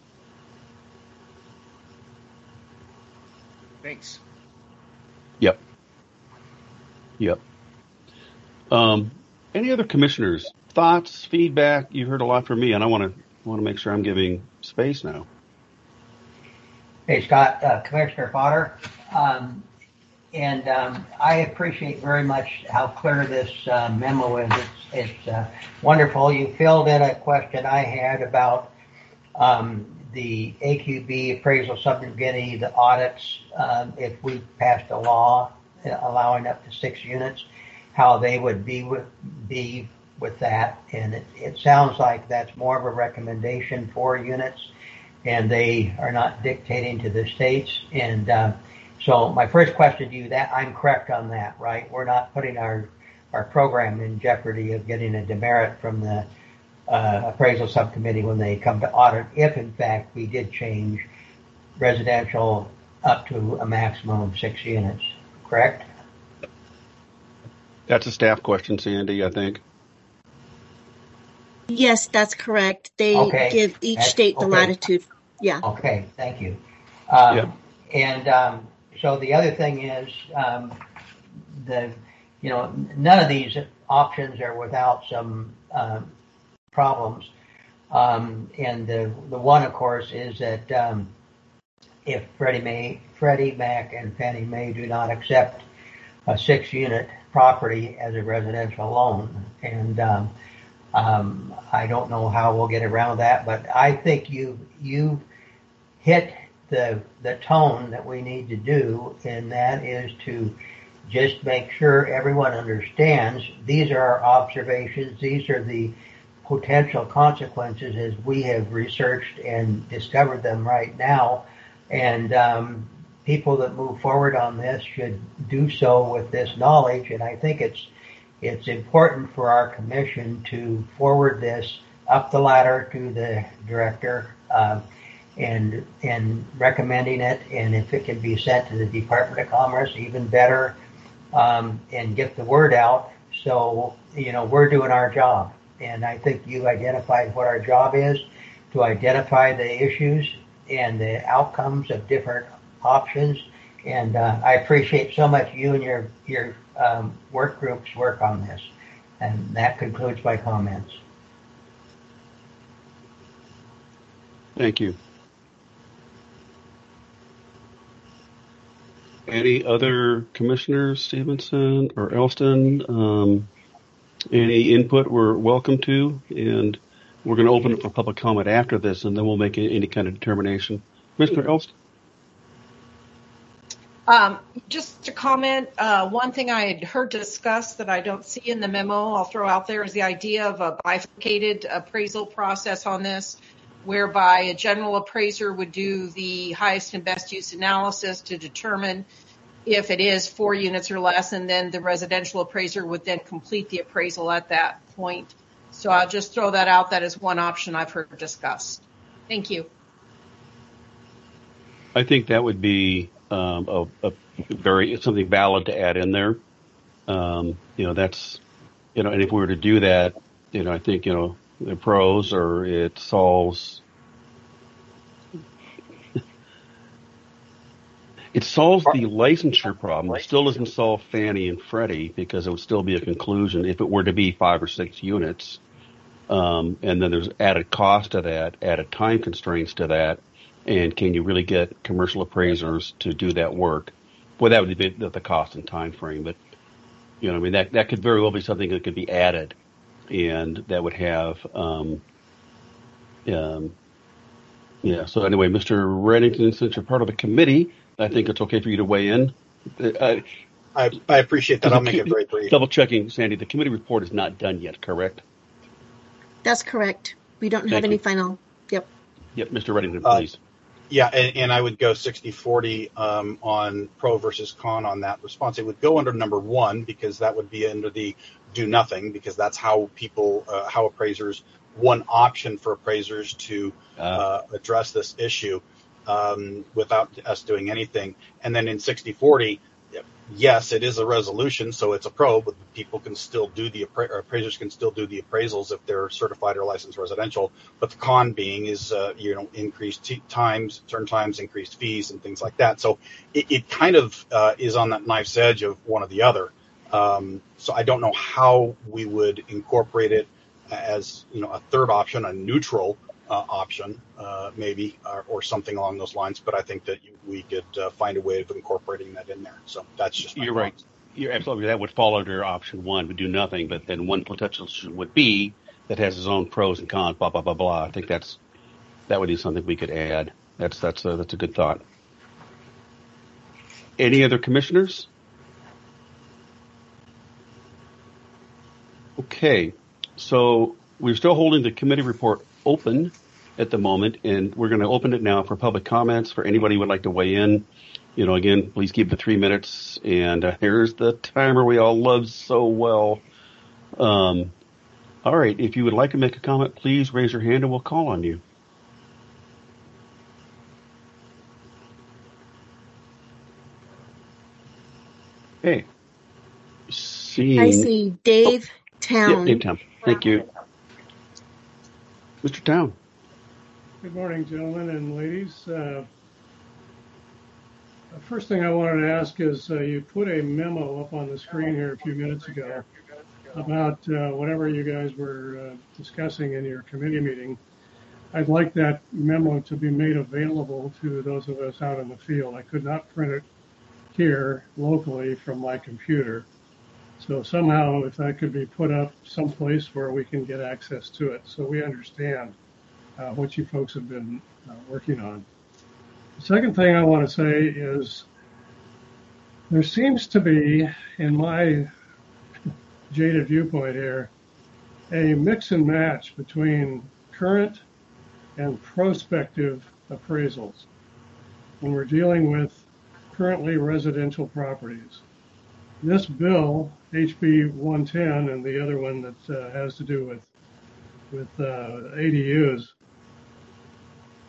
Thanks. Yep. Any other commissioners? Thoughts, feedback? You heard a lot from me, and I want to make sure I'm giving space now. Hey, Scott, Commissioner Potter. And I appreciate very much how clear this memo is. It's wonderful. You filled in a question I had about the AQB appraisal subcommittee, the audits, if we passed a law allowing up to 6 units, how they would be with that. And it sounds like that's more of a recommendation for units, and they are not dictating to the states. And so my first question to you, that I'm correct on that, right? We're not putting our program in jeopardy of getting a demerit from the appraisal subcommittee when they come to audit, if in fact we did change residential up to a maximum of 6 units, correct? That's a staff question, Sandy, I think. Yes, that's correct. They give each state the latitude. Yeah. Okay, thank you. And so the other thing is, none of these options are without some problems. And the one, of course, is that if Freddie Mac and Fannie Mae do not accept a 6-unit property as a residential loan, and I don't know how we'll get around that, but I think you hit the tone that we need to do, and that is to just make sure everyone understands these are our observations, these are the potential consequences as we have researched and discovered them right now, and people that move forward on this should do so with this knowledge. And I think it's important for our commission to forward this up the ladder to the director, and recommending it. And if it can be sent to the Department of Commerce, even better, and get the word out. So, we're doing our job. And I think you identified what our job is, to identify the issues and the outcomes of different options. And I appreciate so much you and your work groups work on this. And that concludes my comments. Thank you. Any other commissioners, Stevenson or Elston? Any input we're welcome to, and we're going to open it for public comment after this, and then we'll make any kind of determination. Mr. Elston? Just to comment, one thing I had heard discussed that I don't see in the memo I'll throw out there is the idea of a bifurcated appraisal process on this, whereby a general appraiser would do the highest and best use analysis to determine if it is 4 units or less, and then the residential appraiser would then complete the appraisal at that point. So I'll just throw that out. That is one option I've heard discussed. Thank you. I think that would be something valid to add in there. That's, and if we were to do that, I think, the pros, or it solves the licensure problem. It still doesn't solve Fannie and Freddie, because it would still be a conclusion if it were to be 5 or 6 units. And then there's added cost to that, added time constraints to that. And can you really get commercial appraisers to do that work? Well, that would be the cost and time frame. But, that could very well be something that could be added. And that would have, So anyway, Mr. Reddington, since you're part of the committee, I think it's okay for you to weigh in. I appreciate that. I'll make it very brief. Double checking, Sandy, the committee report is not done yet, correct? That's correct. We don't have any final. Yep, Mr. Reddington, please. Yeah, and I would go 60-40 on pro versus con on that response. It would go under number 1, because that would be under the do nothing, because that's how how appraisers, one option for appraisers to address this issue without us doing anything. And then in 60-40, yes, it is a resolution, so it's a pro, but people can still do appraisers can still do the appraisals if they're certified or licensed residential. But the con being is, increased turn times, increased fees, and things like that. So it kind of is on that knife's edge of one or the other. So I don't know how we would incorporate it as, a third option, a neutral option, maybe, or something along those lines. But I think that we could find a way of incorporating that in there. So that's just my You're thoughts. right. You're absolutely. That would fall under option 1, would do nothing. But then one potential would be that has its own pros and cons. Blah blah blah blah. I think that would be something we could add. That's a good thought. Any other commissioners? Okay, so we're still holding the committee report open at the moment, and we're going to open it now for public comments for anybody who would like to weigh in. Again, please keep the 3 minutes, and here's the timer we all love so well. All right, if you would like to make a comment, please raise your hand and we'll call on you. Okay. I see Dave Town. Dave Town. Thank you. Mr. Town. Good morning, gentlemen and ladies. The first thing I wanted to ask is you put a memo up on the screen here a few minutes ago about whatever you guys were discussing in your committee meeting. I'd like that memo to be made available to those of us out in the field. I could not print it here locally from my computer. So somehow, if that could be put up someplace where we can get access to it, so we understand what you folks have been working on. The second thing I want to say is there seems to be, in my jaded viewpoint here, a mix and match between current and prospective appraisals when we're dealing with currently residential properties. This bill, HB 110, and the other one that has to do with ADUs,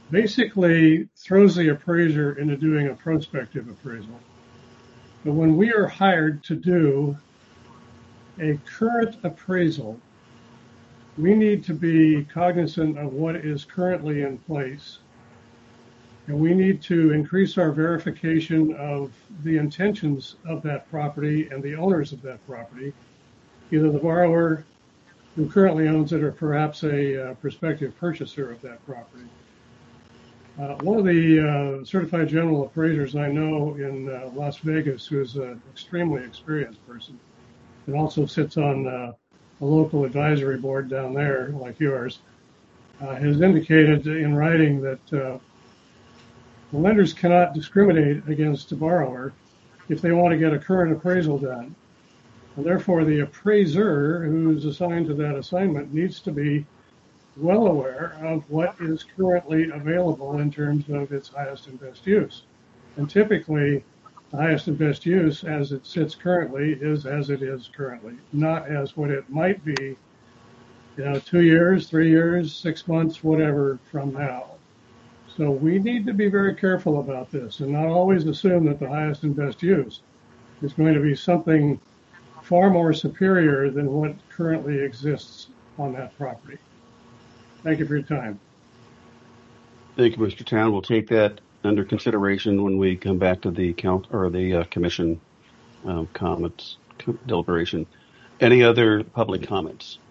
basically throws the appraiser into doing a prospective appraisal. But when we are hired to do a current appraisal, we need to be cognizant of what is currently in place. And we need to increase our verification of the intentions of that property and the owners of that property, either the borrower who currently owns it or perhaps a prospective purchaser of that property. One of the certified general appraisers I know in Las Vegas, who is an extremely experienced person, and also sits on a local advisory board down there like yours, has indicated in writing that the lenders cannot discriminate against a borrower if they want to get a current appraisal done. And therefore, the appraiser who's assigned to that assignment needs to be well aware of what is currently available in terms of its highest and best use. And typically, the highest and best use as it sits currently is as it is currently, not as what it might be, 2 years, 3 years, 6 months, whatever from now. So we need to be very careful about this and not always assume that the highest and best use is going to be something far more superior than what currently exists on that property. Thank you for your time. Thank you, Mr. Town. We'll take that under consideration when we come back to the commission comments deliberation. Any other public comments?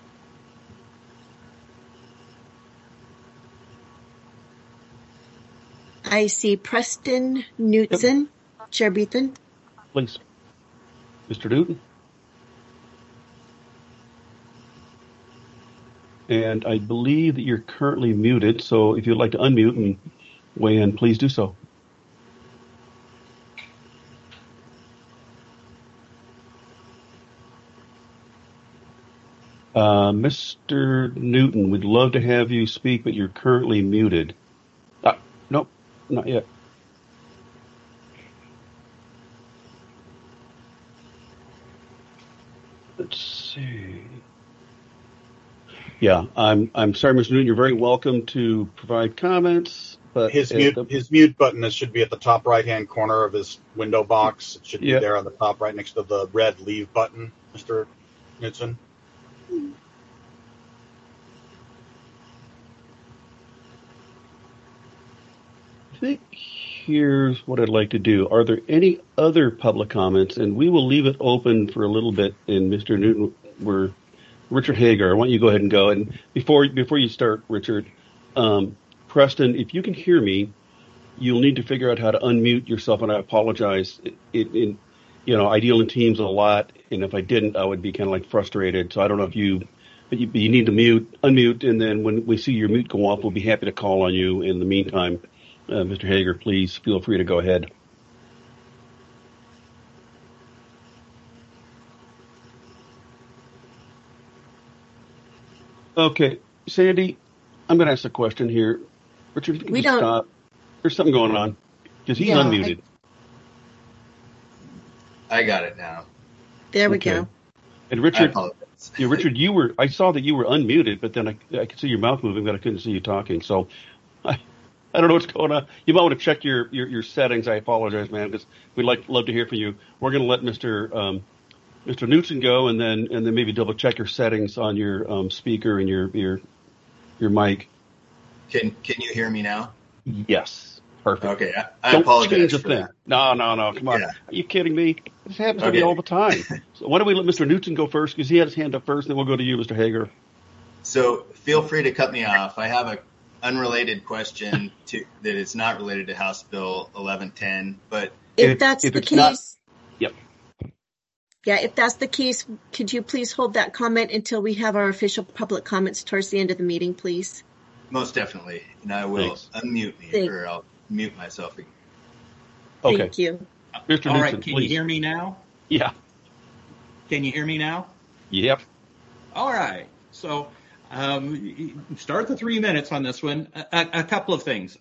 I see Preston Knutson. Yep. Chair Beathan. Please. Mr. Newton. And I believe that you're currently muted, so if you'd like to unmute and weigh in, please do so. Mr. Newton, we'd love to have you speak, but you're currently muted. Nope, not yet. Let's see. Yeah, I'm sorry, Mr. Newton. You're very welcome to provide comments, but his mute button should be at the top right-hand corner of his window box. It should be there on the top right next to the red leave button, Mr. Knudsen. I think here's what I'd like to do. Are there any other public comments? And we will leave it open for a little bit. And Mr. Newton, Richard Hager, I want you to go ahead and go. And before you start, Richard, Preston, if you can hear me, you'll need to figure out how to unmute yourself. And I apologize. I deal in teams a lot, and if I didn't, I would be kind of like frustrated. So I don't know if you need to unmute, and then when we see your mute go off, we'll be happy to call on you. In the meantime, Mr. Hager, please feel free to go ahead. Okay, Sandy, I'm going to ask a question here. Richard, if you can stop. There's something going on because he's unmuted. I got it now. There we go. And Richard, Richard, I saw that you were unmuted, but then I could see your mouth moving, but I couldn't see you talking. So I don't know what's going on. You might want to check your settings. I apologize, man, because we'd love to hear from you. We're going to let Mr. Knudsen go, and then maybe double check your settings on your speaker and your mic. Can you hear me now? Yes. Perfect. Okay, I apologize for that. No, come on. Yeah. Are you kidding me? This happens to me all the time. So why don't we let Mr. Knudsen go first, because he had his hand up first, then we'll go to you, Mr. Hager. So feel free to cut me off. I have an unrelated question that is not related to House Bill 1110, but if that's the case. Yep. Yeah, if that's the case, could you please hold that comment until we have our official public comments towards the end of the meeting, please? Most definitely. And I will unmute me, or I'll mute myself again. Okay. Thank you. Mr. All right, can you hear me now? Yeah. Can you hear me now? Yep. All right. So start the 3 minutes on this one. A couple of things.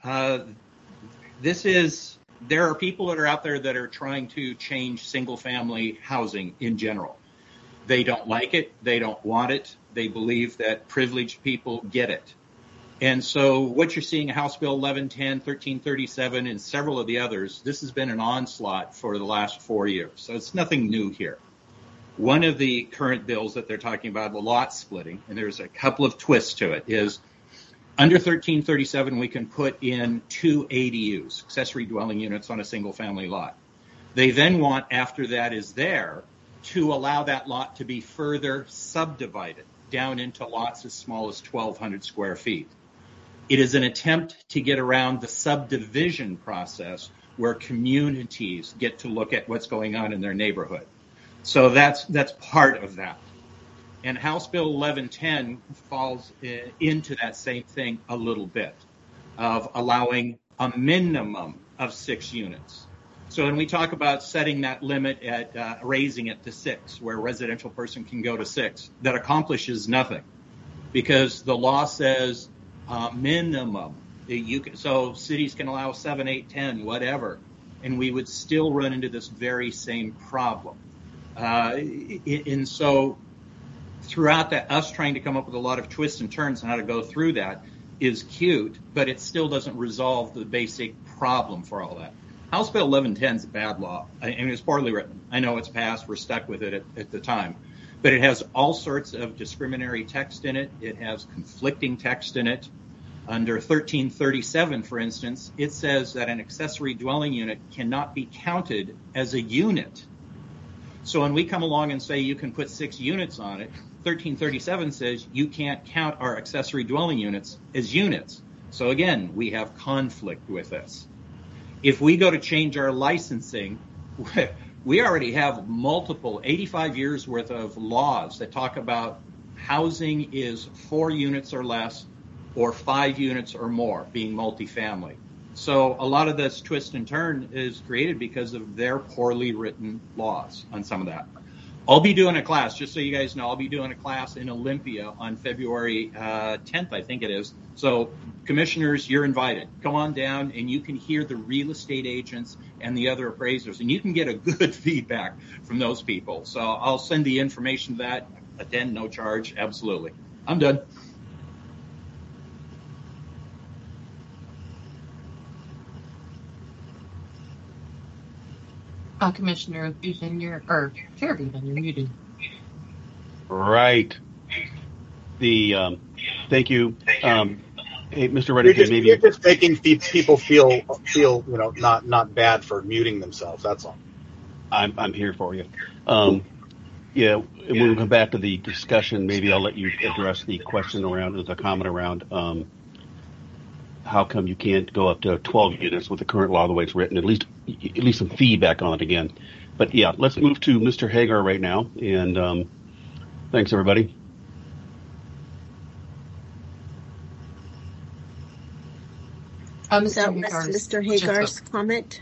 There are people that are out there that are trying to change single-family housing in general. They don't like it. They don't want it. They believe that privileged people get it. And so what you're seeing, House Bill 1110, 1337, and several of the others, this has been an onslaught for the last 4 years. So it's nothing new here. One of the current bills that they're talking about, the lot splitting, and there's a couple of twists to it, is under 1337, we can put in 2 ADUs, accessory dwelling units on a single family lot. They then want, after that is there, to allow that lot to be further subdivided down into lots as small as 1,200 square feet. It is an attempt to get around the subdivision process where communities get to look at what's going on in their neighborhood. So that's part of that. And House Bill 1110 falls into that same thing a little bit, of allowing a minimum of 6 units. So when we talk about setting that limit at raising it to 6, where a residential person can go to 6, that accomplishes nothing, because the law says minimum. So cities can allow 7, 8, 10, whatever, and we would still run into this very same problem. And so throughout that, us trying to come up with a lot of twists and turns on how to go through that is cute, but it still doesn't resolve the basic problem for all that. House Bill 1110 is a bad law, and it's poorly written. I know it's passed. We're stuck with it at the time. But it has all sorts of discriminatory text in it. It has conflicting text in it. Under 1337, for instance, it says that an accessory dwelling unit cannot be counted as a unit. So when we come along and say you can put 6 units on it, 1337 says you can't count our accessory dwelling units as units. So again, we have conflict with this. If we go to change our licensing, we already have multiple 85 years worth of laws that talk about housing is 4 units or less or 5 units or more being multifamily. So a lot of this twist and turn is created because of their poorly written laws on some of that. I'll be doing a class, just so you guys know, I'll be doing a class in Olympia on February 10th, I think it is. So commissioners, you're invited. Come on down and you can hear the real estate agents and the other appraisers, and you can get a good feedback from those people. So I'll send the information to that. Attend, no charge, absolutely. I'm done. Commissioner Beethan, Chair Beethan, you're muted. Right. Thank you. Hey, Mr. Reddick, maybe you're just making people feel not bad for muting themselves. That's all. I'm here for you. Yeah, when we come back to the discussion, maybe I'll let you address the question around, the comment around how come you can't go up to 12 units with the current law the way it's written, at least some feedback on it again. But yeah, let's move to Mr. Hagar right now. And thanks, everybody. Mr. Hagar's comment?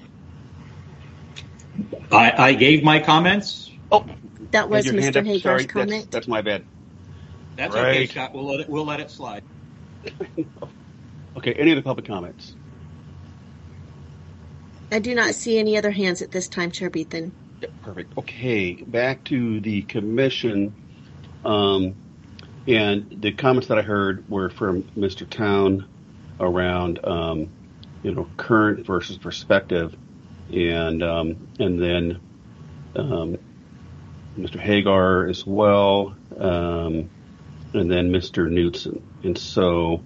I gave my comments. Oh, that was Mr. Hagar's comment. That's my bad. That's right. Okay, Scott. We'll let it slide. Okay. Any other public comments? I do not see any other hands at this time, Chair Beethan. Yeah, perfect. Okay, back to the commission. And the comments that I heard were from Mr. Town around, current versus perspective, and then Mr. Hagar as well, and then Mr. Knudsen. And so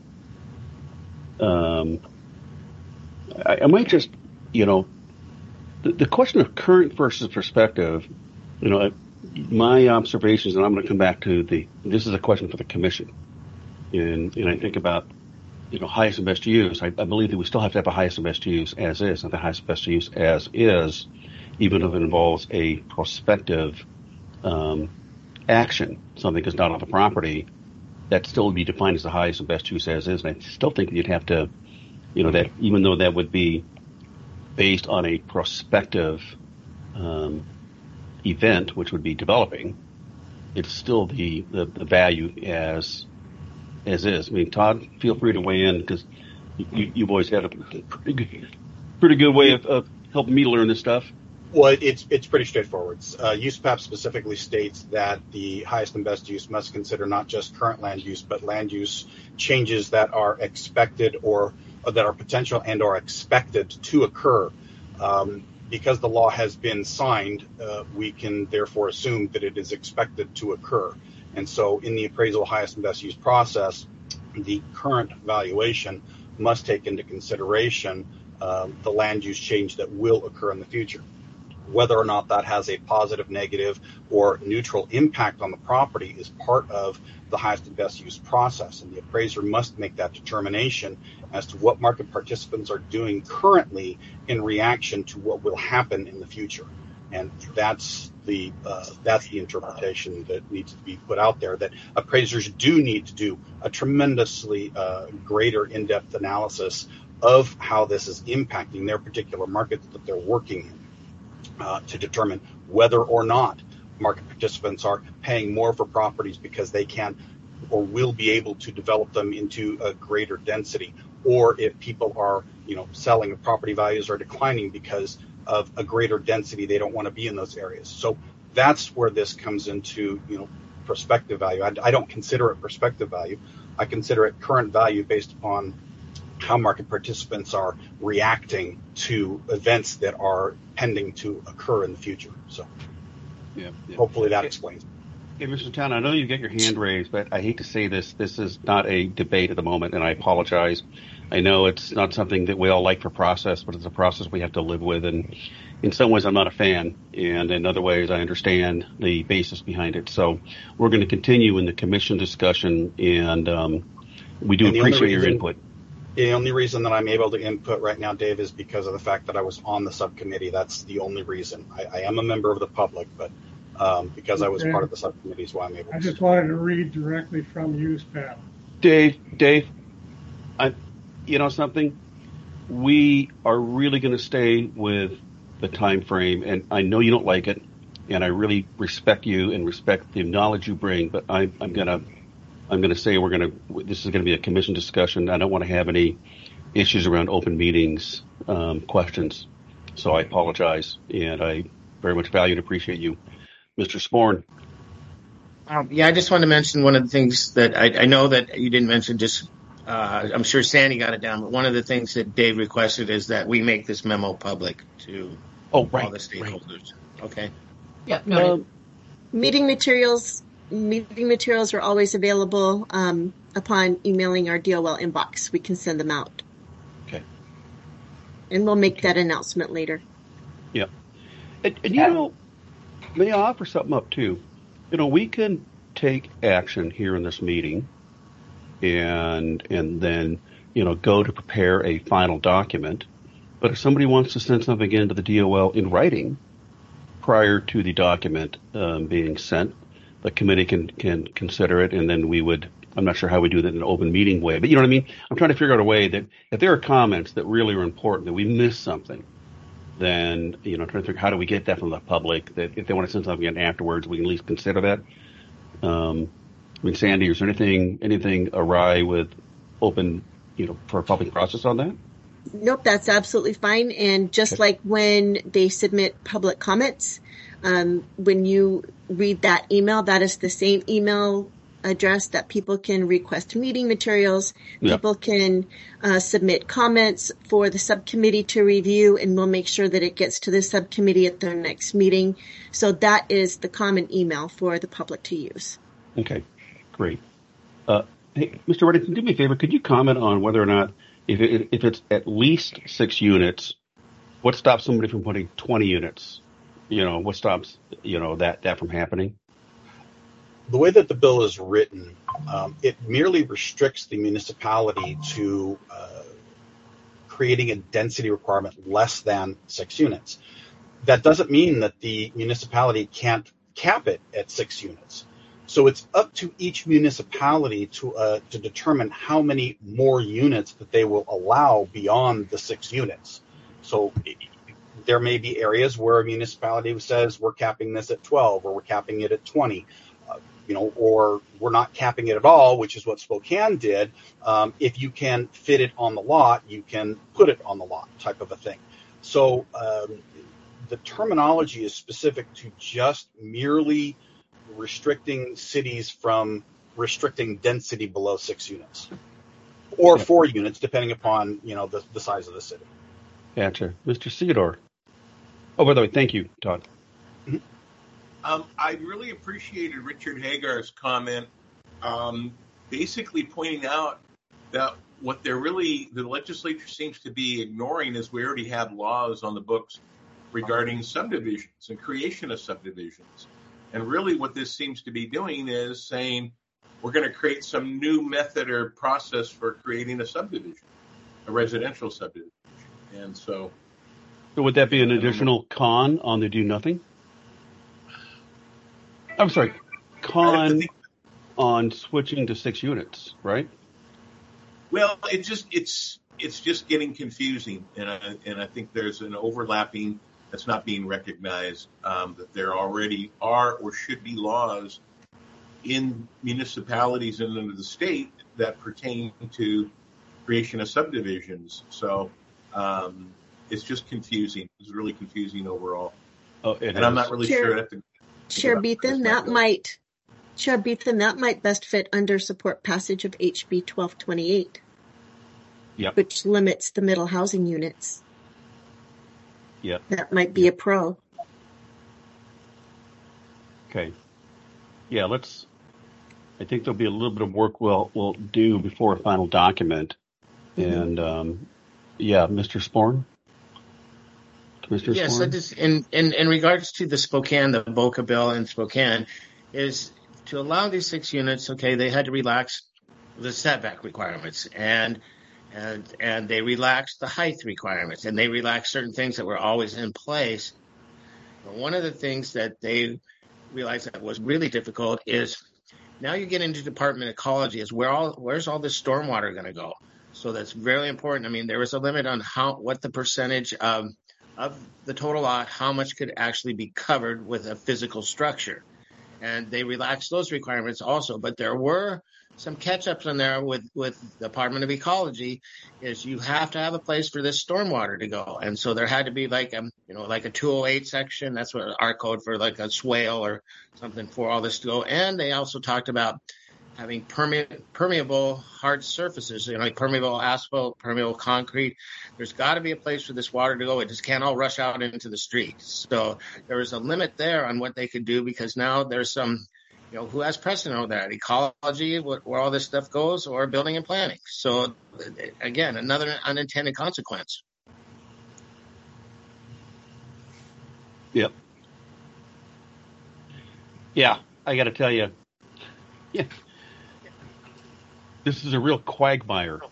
I might just, the question of current versus perspective, my observations, and I'm going to come back to this is a question for the commission. And I think about, highest and best use. I believe that we still have to have a highest and best use as is, not the highest and best use as is, even if it involves a prospective action, something that's not on the property, that still would be defined as the highest and best use as is. And I still think you'd have to, that even though that would be based on a prospective event, which would be developing, it's still the value as is. I mean, Todd, feel free to weigh in, because you've always had a pretty good way of helping me to learn this stuff. Well, it's pretty straightforward. USPAP specifically states that the highest and best use must consider not just current land use, but land use changes that are expected or that are potential and are expected to occur. Because the law has been signed, we can therefore assume that it is expected to occur. And so in the appraisal highest and best use process, the current valuation must take into consideration the land use change that will occur in the future. Whether or not that has a positive, negative, or neutral impact on the property is part of the highest and best use process. And the appraiser must make that determination as to what market participants are doing currently in reaction to what will happen in the future. And that's the interpretation that needs to be put out there, that appraisers do need to do a tremendously greater in-depth analysis of how this is impacting their particular market that they're working in. To determine whether or not market participants are paying more for properties because they can or will be able to develop them into a greater density, or if people are, selling, property values are declining because of a greater density, they don't want to be in those areas. So that's where this comes into, prospective value. I don't consider it prospective value. I consider it current value based upon how market participants are reacting to events that are pending to occur in the future. So hopefully that explains. Hey, Mr. Town, I know you get your hand raised, but I hate to say this. This is not a debate at the moment, and I apologize. I know it's not something that we all like for process, but it's a process we have to live with. And in some ways, I'm not a fan. And in other ways, I understand the basis behind it. So we're going to continue in the commission discussion, and we do appreciate your input. The only reason that I'm able to input right now, Dave, is because of the fact that I was on the subcommittee. That's the only reason. I am a member of the public, but because I was part of the subcommittee is why I'm able to. I just wanted to read directly from USPAP. Dave, something? We are really going to stay with the time frame, and I know you don't like it, and I really respect you and respect the knowledge you bring, but I'm going to say this is going to be a commission discussion. I don't want to have any issues around open meetings questions. So I apologize, and I very much value and appreciate you. Mr. Sporn. I just want to mention one of the things that I know that you didn't mention, I'm sure Sandy got it down, but one of the things that Dave requested is that we make this memo public to all the stakeholders. Right. Okay. Yeah. No. Meeting materials are always available upon emailing our DOL inbox. We can send them out. Okay. And we'll make that announcement later. Yeah. And may I offer something up too? We can take action here in this meeting and then, go to prepare a final document. But if somebody wants to send something into the DOL in writing prior to the document being sent, the committee can consider it, and then we would, I'm not sure how we do that in an open meeting way, but you know what I mean? I'm trying to figure out a way that if there are comments that really are important, that we missed something, then, trying to figure how do we get that from the public, that if they want to send something in afterwards, we can at least consider that. Sandy, is there anything awry with open, for a public process on that? Nope, that's absolutely fine. And just like when they submit public comments, when you read that email, that is the same email address that people can request meeting materials. Yep. People can submit comments for the subcommittee to review, and we'll make sure that it gets to the subcommittee at their next meeting. So that is the common email for the public to use. Okay, great. Hey, Mr. Reddington, do me a favor. Could you comment on whether or not, if it's at least 6 units, what stops somebody from putting 20 units? What stops, that from happening? The way that the bill is written, it merely restricts the municipality to creating a density requirement less than 6 units. That doesn't mean that the municipality can't cap it at 6 units. So it's up to each municipality to determine how many more units that they will allow beyond the 6 units. So there may be areas where a municipality says we're capping this at 12 or we're capping it at 20. Or we're not capping it at all, which is what Spokane did. If you can fit it on the lot, you can put it on the lot, type of a thing. So the terminology is specific to just merely restricting cities from restricting density below 6 units or 4 units, depending upon, the size of the city. Gotcha. Mr. Theodore. Oh, by the way, thank you, Todd. I really appreciated Richard Hagar's comment, basically pointing out that what the legislature seems to be ignoring is we already have laws on the books regarding subdivisions and creation of subdivisions. And really what this seems to be doing is saying we're going to create some new method or process for creating a subdivision, a residential subdivision. And so would that be an additional con on the do nothing? I'm sorry, con on switching to 6 units, right? Well, it's just getting confusing, and I think there's an overlapping that's not being recognized, that there already are or should be laws in municipalities and under the state that pertain to creation of subdivisions. So it's just confusing. It's really confusing overall. Oh, and I'm not really sure. Chair Beathan, that might best fit under support passage of HB 1228, which limits the middle housing units. Yep. That might be a pro. Okay. Yeah, I think there'll be a little bit of work we'll do before a final document. And, Mr. Sporn? Yes, so just in regards to the Spokane, the Boca bill in Spokane, is to allow these 6 units, okay, they had to relax the setback requirements and they relaxed the height requirements, and they relaxed certain things that were always in place. But one of the things that they realized that was really difficult is now you get into Department of Ecology is where's all this stormwater going to go? So that's very important. I mean, there was a limit on what the percentage of the total lot, how much could actually be covered with a physical structure. And they relaxed those requirements also. But there were some catch-ups in there with the Department of Ecology is you have to have a place for this stormwater to go. And so there had to be like a 208 section. That's what our code for like a swale or something for all this to go. And they also talked about having permeable hard surfaces, like permeable asphalt, permeable concrete. There's got to be a place for this water to go. It just can't all rush out into the streets. So there was a limit there on what they could do, because now there's some, who has precedent over that? Ecology, where all this stuff goes, or building and planning. So again, another unintended consequence. Yep. Yeah, I got to tell you. Yeah. This is a real quagmire.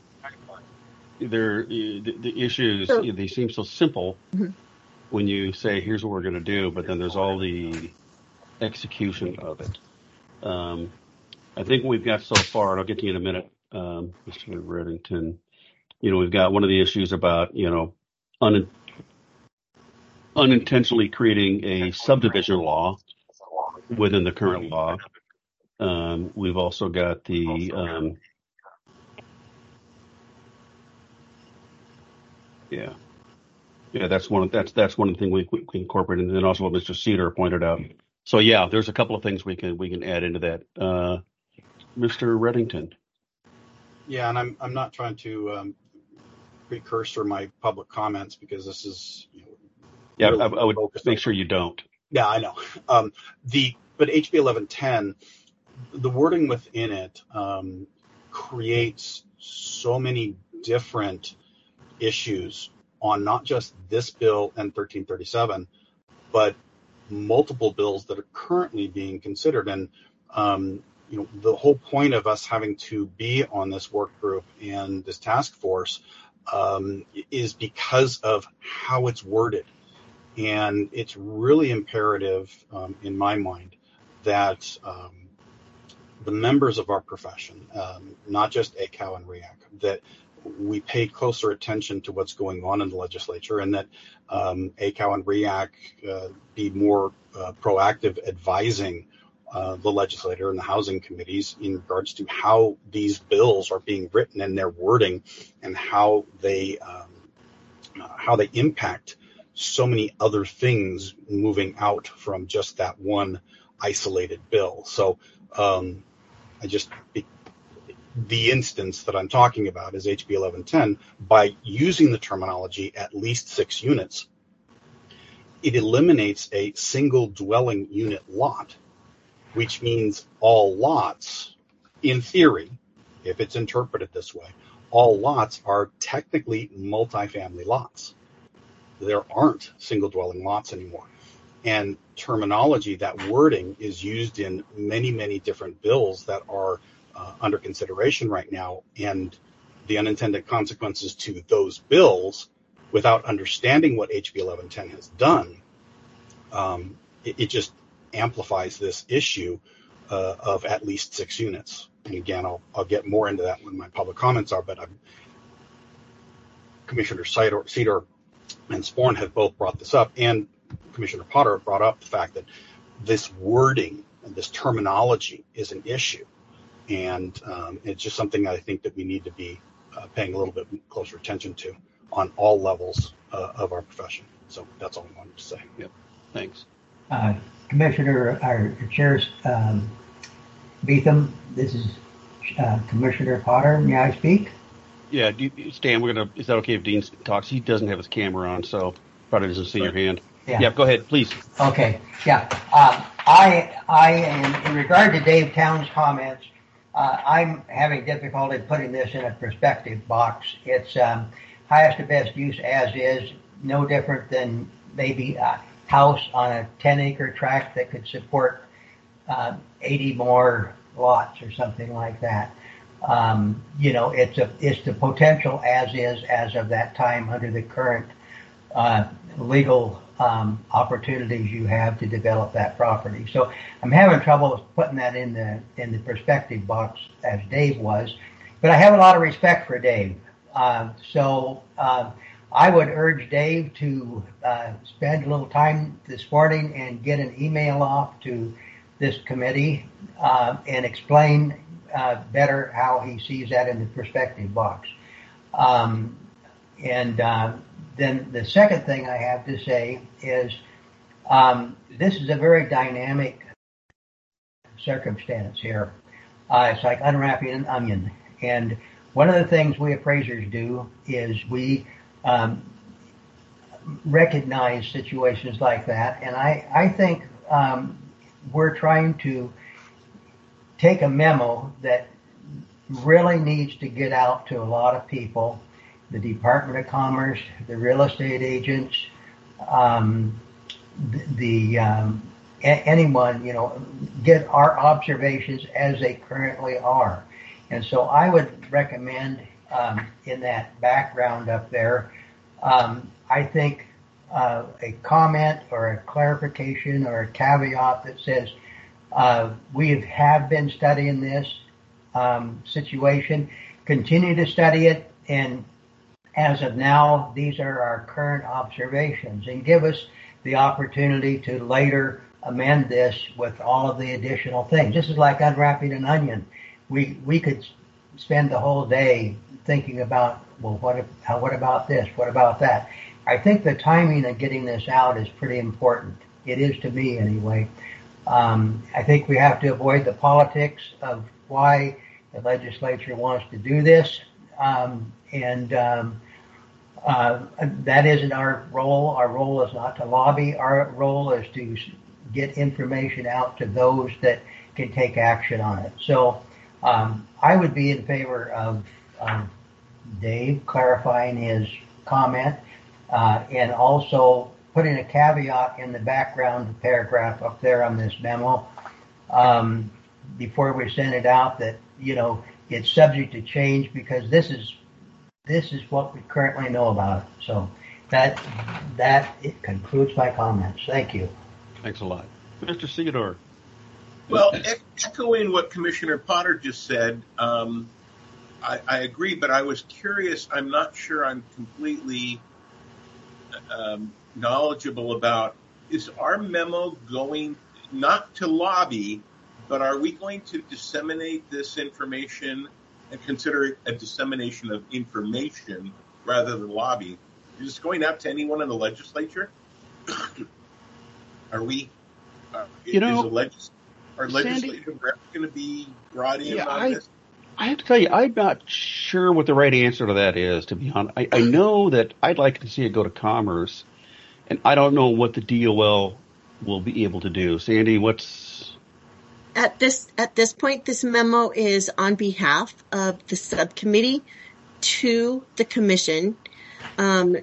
The issues, they seem so simple when you say, here's what we're going to do, but then there's all the execution of it. I think we've got so far, and I'll get to you in a minute, Mr. Reddington, we've got one of the issues about, unintentionally creating a subdivision law within the current law. We've also got the, that's one of the things we incorporate, and then also what Mr. Cedar pointed out. So there's a couple of things we can add into that. Mr. Reddington. Yeah, and I'm not trying to precursor my public comments, because this is really I would make sure you don't. Yeah, I know. But HB 1110, the wording within it creates so many different issues on not just this bill and 1337, but multiple bills that are currently being considered. And the whole point of us having to be on this work group and this task force is because of how it's worded. And it's really imperative, in my mind, that the members of our profession, not just ACOW and REAC, that we pay closer attention to what's going on in the legislature, and that ACOW and REAC be more proactive advising the legislator and the housing committees in regards to how these bills are being written and their wording, and how they impact so many other things moving out from just that one isolated bill. So the instance that I'm talking about is HB 1110. By using the terminology at least 6 units, it eliminates a single dwelling unit lot, which means all lots, in theory, if it's interpreted this way, all lots are technically multifamily lots. There aren't single dwelling lots anymore. And terminology, that wording, is used in many, many different bills that are under consideration right now. And the unintended consequences to those bills, without understanding what HB 1110 has done, it just amplifies this issue of at least 6 units. And again, I'll get more into that when my public comments are, but Commissioner Cedar and Sporn have both brought this up, and Commissioner Potter brought up the fact that this wording and this terminology is an issue. And it's just something I think that we need to be paying a little bit closer attention to on all levels of our profession. So that's all I wanted to say. Yep. Thanks. Commissioner, or Chair Beetham, this is Commissioner Potter. May I speak? Yeah, Stan, is that okay if Dean talks? He doesn't have his camera on, so probably doesn't see your hand. Yeah, go ahead, please. Okay, yeah. I in regard to Dave Town's comments, I'm having difficulty putting this in a perspective box. It's highest and best use as is, no different than maybe a house on a 10-acre tract that could support 80 more lots or something like that. It's the potential as is as of that time under the current legal opportunities you have to develop that property. So I'm having trouble putting that in the perspective box as Dave was, but I have a lot of respect for Dave. So I would urge Dave to spend a little time this morning and get an email off to this committee and explain better how he sees that in the perspective box. Then the second thing I have to say is this is a very dynamic circumstance here. It's like unwrapping an onion. And one of the things we appraisers do is we recognize situations like that. And I think we're trying to take a memo that really needs to get out to a lot of people, the Department of Commerce, the real estate agents, anyone, get our observations as they currently are. And so I would recommend in that background up there, I think a comment or a clarification or a caveat that says, we have been studying this situation, continue to study it, and as of now, these are our current observations, and give us the opportunity to later amend this with all of the additional things. This is like unwrapping an onion. We could spend the whole day thinking about, well, what about this? What about that? I think the timing of getting this out is pretty important. It is to me anyway. I think we have to avoid the politics of why the legislature wants to do this. That isn't our role. Our role is not to lobby. Our role is to get information out to those that can take action on it. So I would be in favor of Dave clarifying his comment and also putting a caveat in the background paragraph up there on this memo before we send it out that, it's subject to change because this is what we currently know about it. So that it concludes my comments. Thank you. Thanks a lot. Mr. Cedar. Well, echoing what Commissioner Potter just said, I agree, but I was curious. I'm not sure I'm completely knowledgeable about, is our memo going not to lobby, but are we going to disseminate this information and consider it a dissemination of information rather than lobby Is this going out to anyone in the legislature? Are we? Are legislators going to be brought in on this? I have to tell you, I'm not sure what the right answer to that is, to be honest. I know that I'd like to see it go to Commerce, and I don't know what the DOL will be able to do. Sandy, what's... At this point, this memo is on behalf of the subcommittee to the commission, and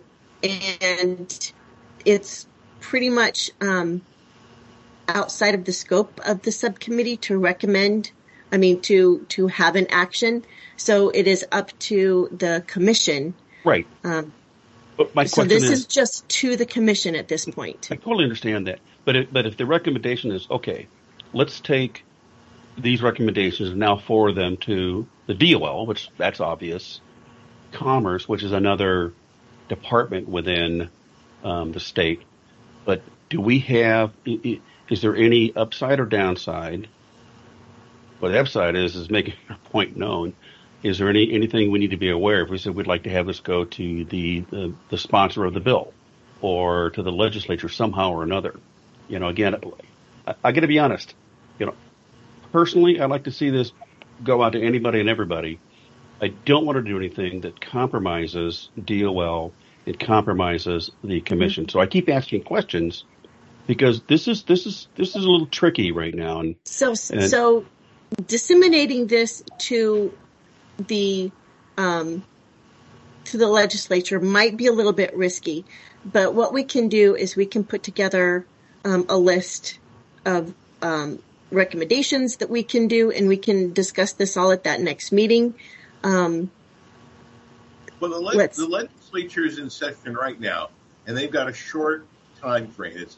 it's pretty much outside of the scope of the subcommittee to recommend, to have an action. So it is up to the commission. Right. But my so question this is just to the commission at this point. I totally understand that. But if the recommendation is, okay, let's take these recommendations and now forward them to the DOL, which that's obvious, Commerce, which is another department within the state. But do we have, is there any upside or downside? What the upside is making our point known. Is there anything we need to be aware of? We said we'd like to have this go to the sponsor of the bill or to the legislature somehow or another. Again, I got to be honest. Personally, I'd like to see this go out to anybody and everybody. I don't want to do anything that compromises DOL. It compromises the commission. So I keep asking questions because this is a little tricky right now. So disseminating this to the legislature might be a little bit risky, but what we can do is we can put together a list of recommendations that we can do, and we can discuss this all at that next meeting. Well, the legislature is in session right now, and they've got a short time frame. It's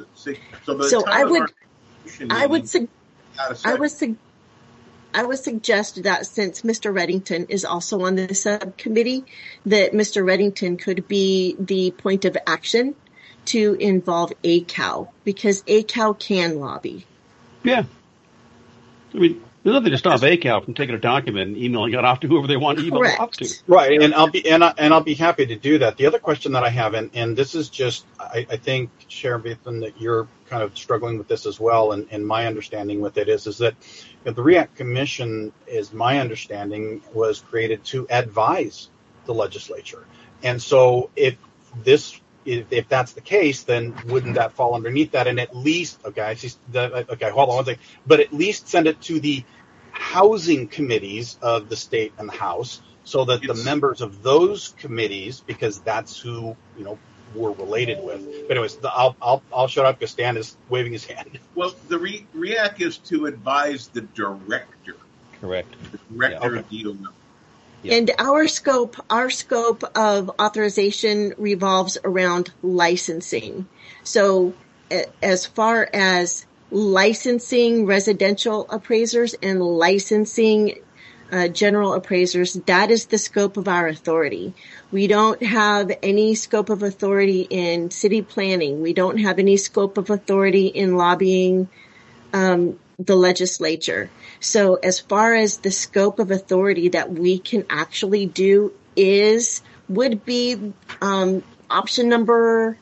I would suggest that since Mr. Reddington is also on the subcommittee, that Mr. Reddington could be the point of action to involve ACAL, because ACAL can lobby. Yeah. There's nothing to stop ACAL from taking a document and emailing it off to whoever they want to email it off to. Right, and I'll be happy to do that. The other question that I have, and this is just, I think, Sharon Beathan, that you're kind of struggling with this as well, and my understanding with it is that the REACT Commission, is my understanding, was created to advise the legislature. And so if that's the case, then wouldn't that fall underneath that? And at least, hold on one second, but at least send it to the housing committees of the state and the House, so that the members of those committees, because that's who we're related with. But anyways, I'll shut up because Stan is waving his hand. Well, the REACT is to advise the director. Correct. The director of DOL. Yeah. And our scope of authorization revolves around licensing. So as far as licensing residential appraisers and licensing general appraisers, that is the scope of our authority. We don't have any scope of authority in city planning. We don't have any scope of authority in lobbying the legislature. So as far as the scope of authority that we can actually do would be option number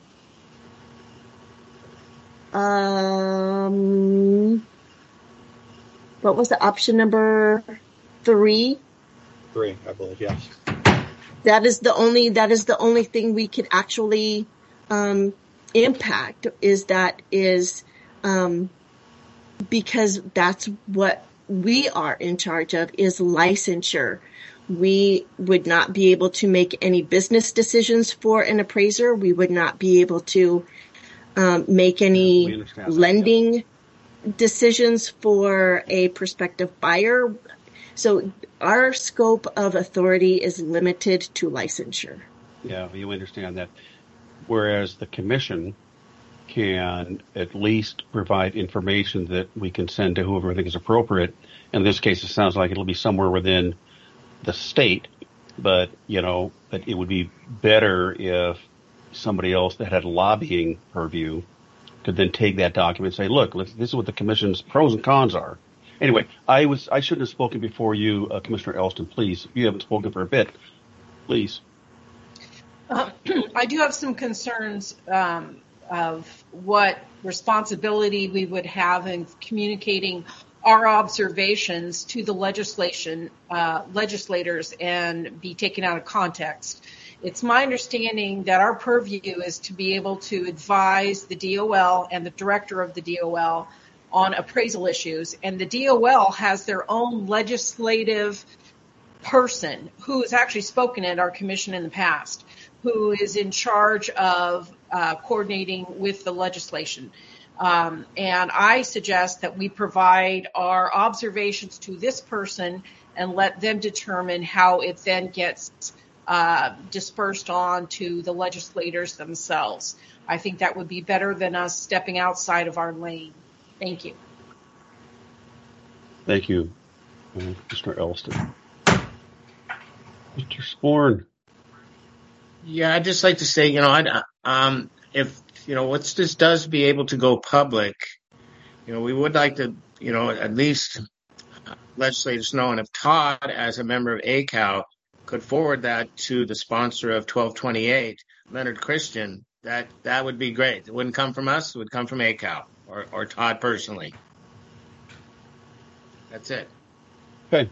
what was the option number 3? 3, I believe, yes. That is the only thing we could actually impact, because that's what we are in charge of, is licensure. We would not be able to make any business decisions for an appraiser. We would not be able to make any lending decisions for a prospective buyer. So our scope of authority is limited to licensure. Yeah, you understand that. Whereas the commission can at least provide information that we can send to whoever we think is appropriate. In this case, it sounds like it'll be somewhere within the state, but but it would be better if somebody else that had lobbying purview could then take that document and say, look, this is what the commission's pros and cons are. Anyway, I shouldn't have spoken before you, Commissioner Elston. Please, you haven't spoken for a bit. Please. I do have some concerns of what responsibility we would have in communicating our observations to the legislators and be taken out of context. It's my understanding that our purview is to be able to advise the DOL and the director of the DOL on appraisal issues, and the DOL has their own legislative person who has actually spoken at our commission in the past, who is in charge of coordinating with the legislation. And I suggest that we provide our observations to this person and let them determine how it then gets dispersed on to the legislators themselves. I think that would be better than us stepping outside of our lane. Thank you. Thank you, Mr. Elston. Mr. Sporn. Yeah, I'd just like to say, if, once this does be able to go public, we would like to, at least legislators know, and if Todd, as a member of ACAL, could forward that to the sponsor of 1228, Leonard Christian, that would be great. It wouldn't come from us, it would come from ACAL or Todd personally. That's it. Okay.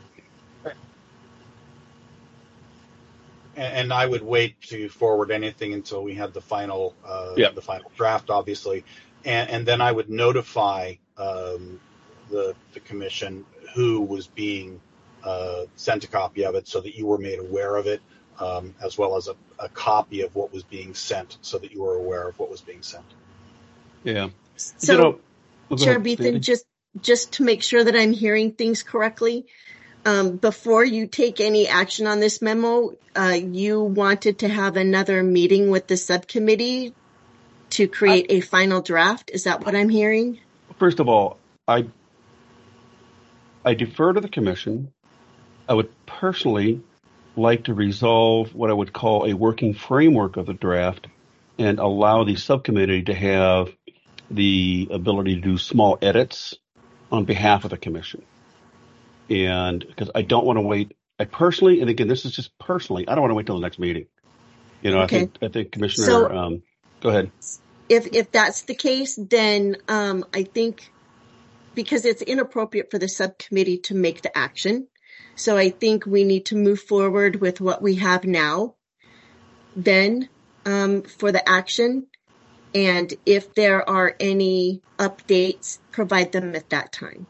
And I would wait to forward anything until we had the final draft, obviously, and then I would notify the commission who was being sent a copy of it, so that you were made aware of it, as well as a copy of what was being sent, so that you were aware of what was being sent. Yeah. So, Chair Beathan, just to make sure that I'm hearing things correctly. Before you take any action on this memo, you wanted to have another meeting with the subcommittee to create a final draft. Is that what I'm hearing? First of all, I defer to the commission. I would personally like to resolve what I would call a working framework of the draft and allow the subcommittee to have the ability to do small edits on behalf of the commission. And because I don't want to wait, I personally, and again, this is just personally, I don't want to wait till the next meeting. Okay. I think Commissioner, go ahead. If that's the case, then I think because it's inappropriate for the subcommittee to make the action, so I think we need to move forward with what we have now, then for the action, and if there are any updates, provide them at that time.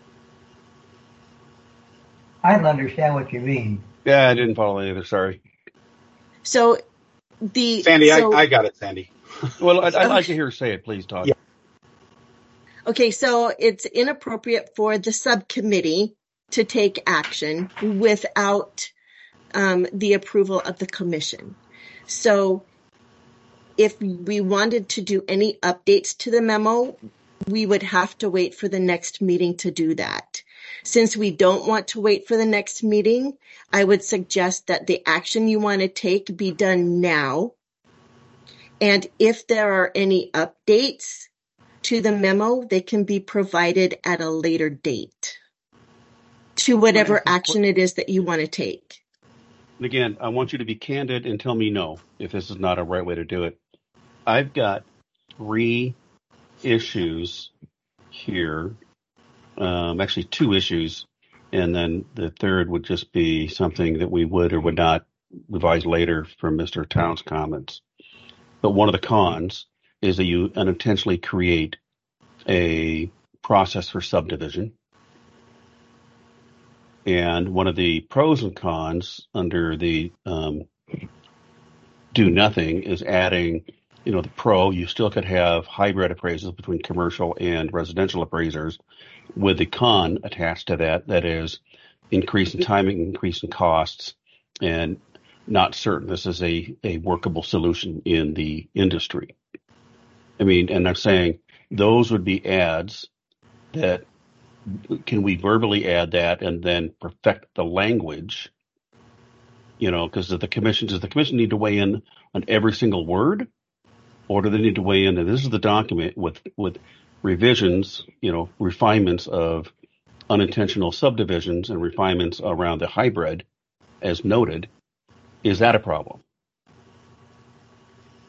I don't understand what you mean. Yeah, I didn't follow either. Sorry. So Sandy, I got it, Sandy. Well, I'd like to hear her say it, please, Todd. Yeah. Okay, so it's inappropriate for the subcommittee to take action without the approval of the commission. So if we wanted to do any updates to the memo, we would have to wait for the next meeting to do that. Since we don't want to wait for the next meeting, I would suggest that the action you want to take be done now. And if there are any updates to the memo, they can be provided at a later date to whatever action it is that you want to take. And again, I want you to be candid and tell me no, if this is not a right way to do it. I've got 3 issues here. Actually 2 issues, and then the third would just be something that we would or would not revise later from Mr. Towns' comments. But one of the cons is that you unintentionally create a process for subdivision. And one of the pros and cons under the do nothing is adding, the pro, you still could have hybrid appraisals between commercial and residential appraisers, with the con attached to that, that is increase in timing, increase in costs, and not certain this is a workable solution in the industry. I mean, and I'm saying those would be adds that, can we verbally add that and then perfect the language? Because does the commission need to weigh in on every single word? Or do they need to weigh in that this is the document with revisions, refinements of unintentional subdivisions and refinements around the hybrid, as noted? Is that a problem?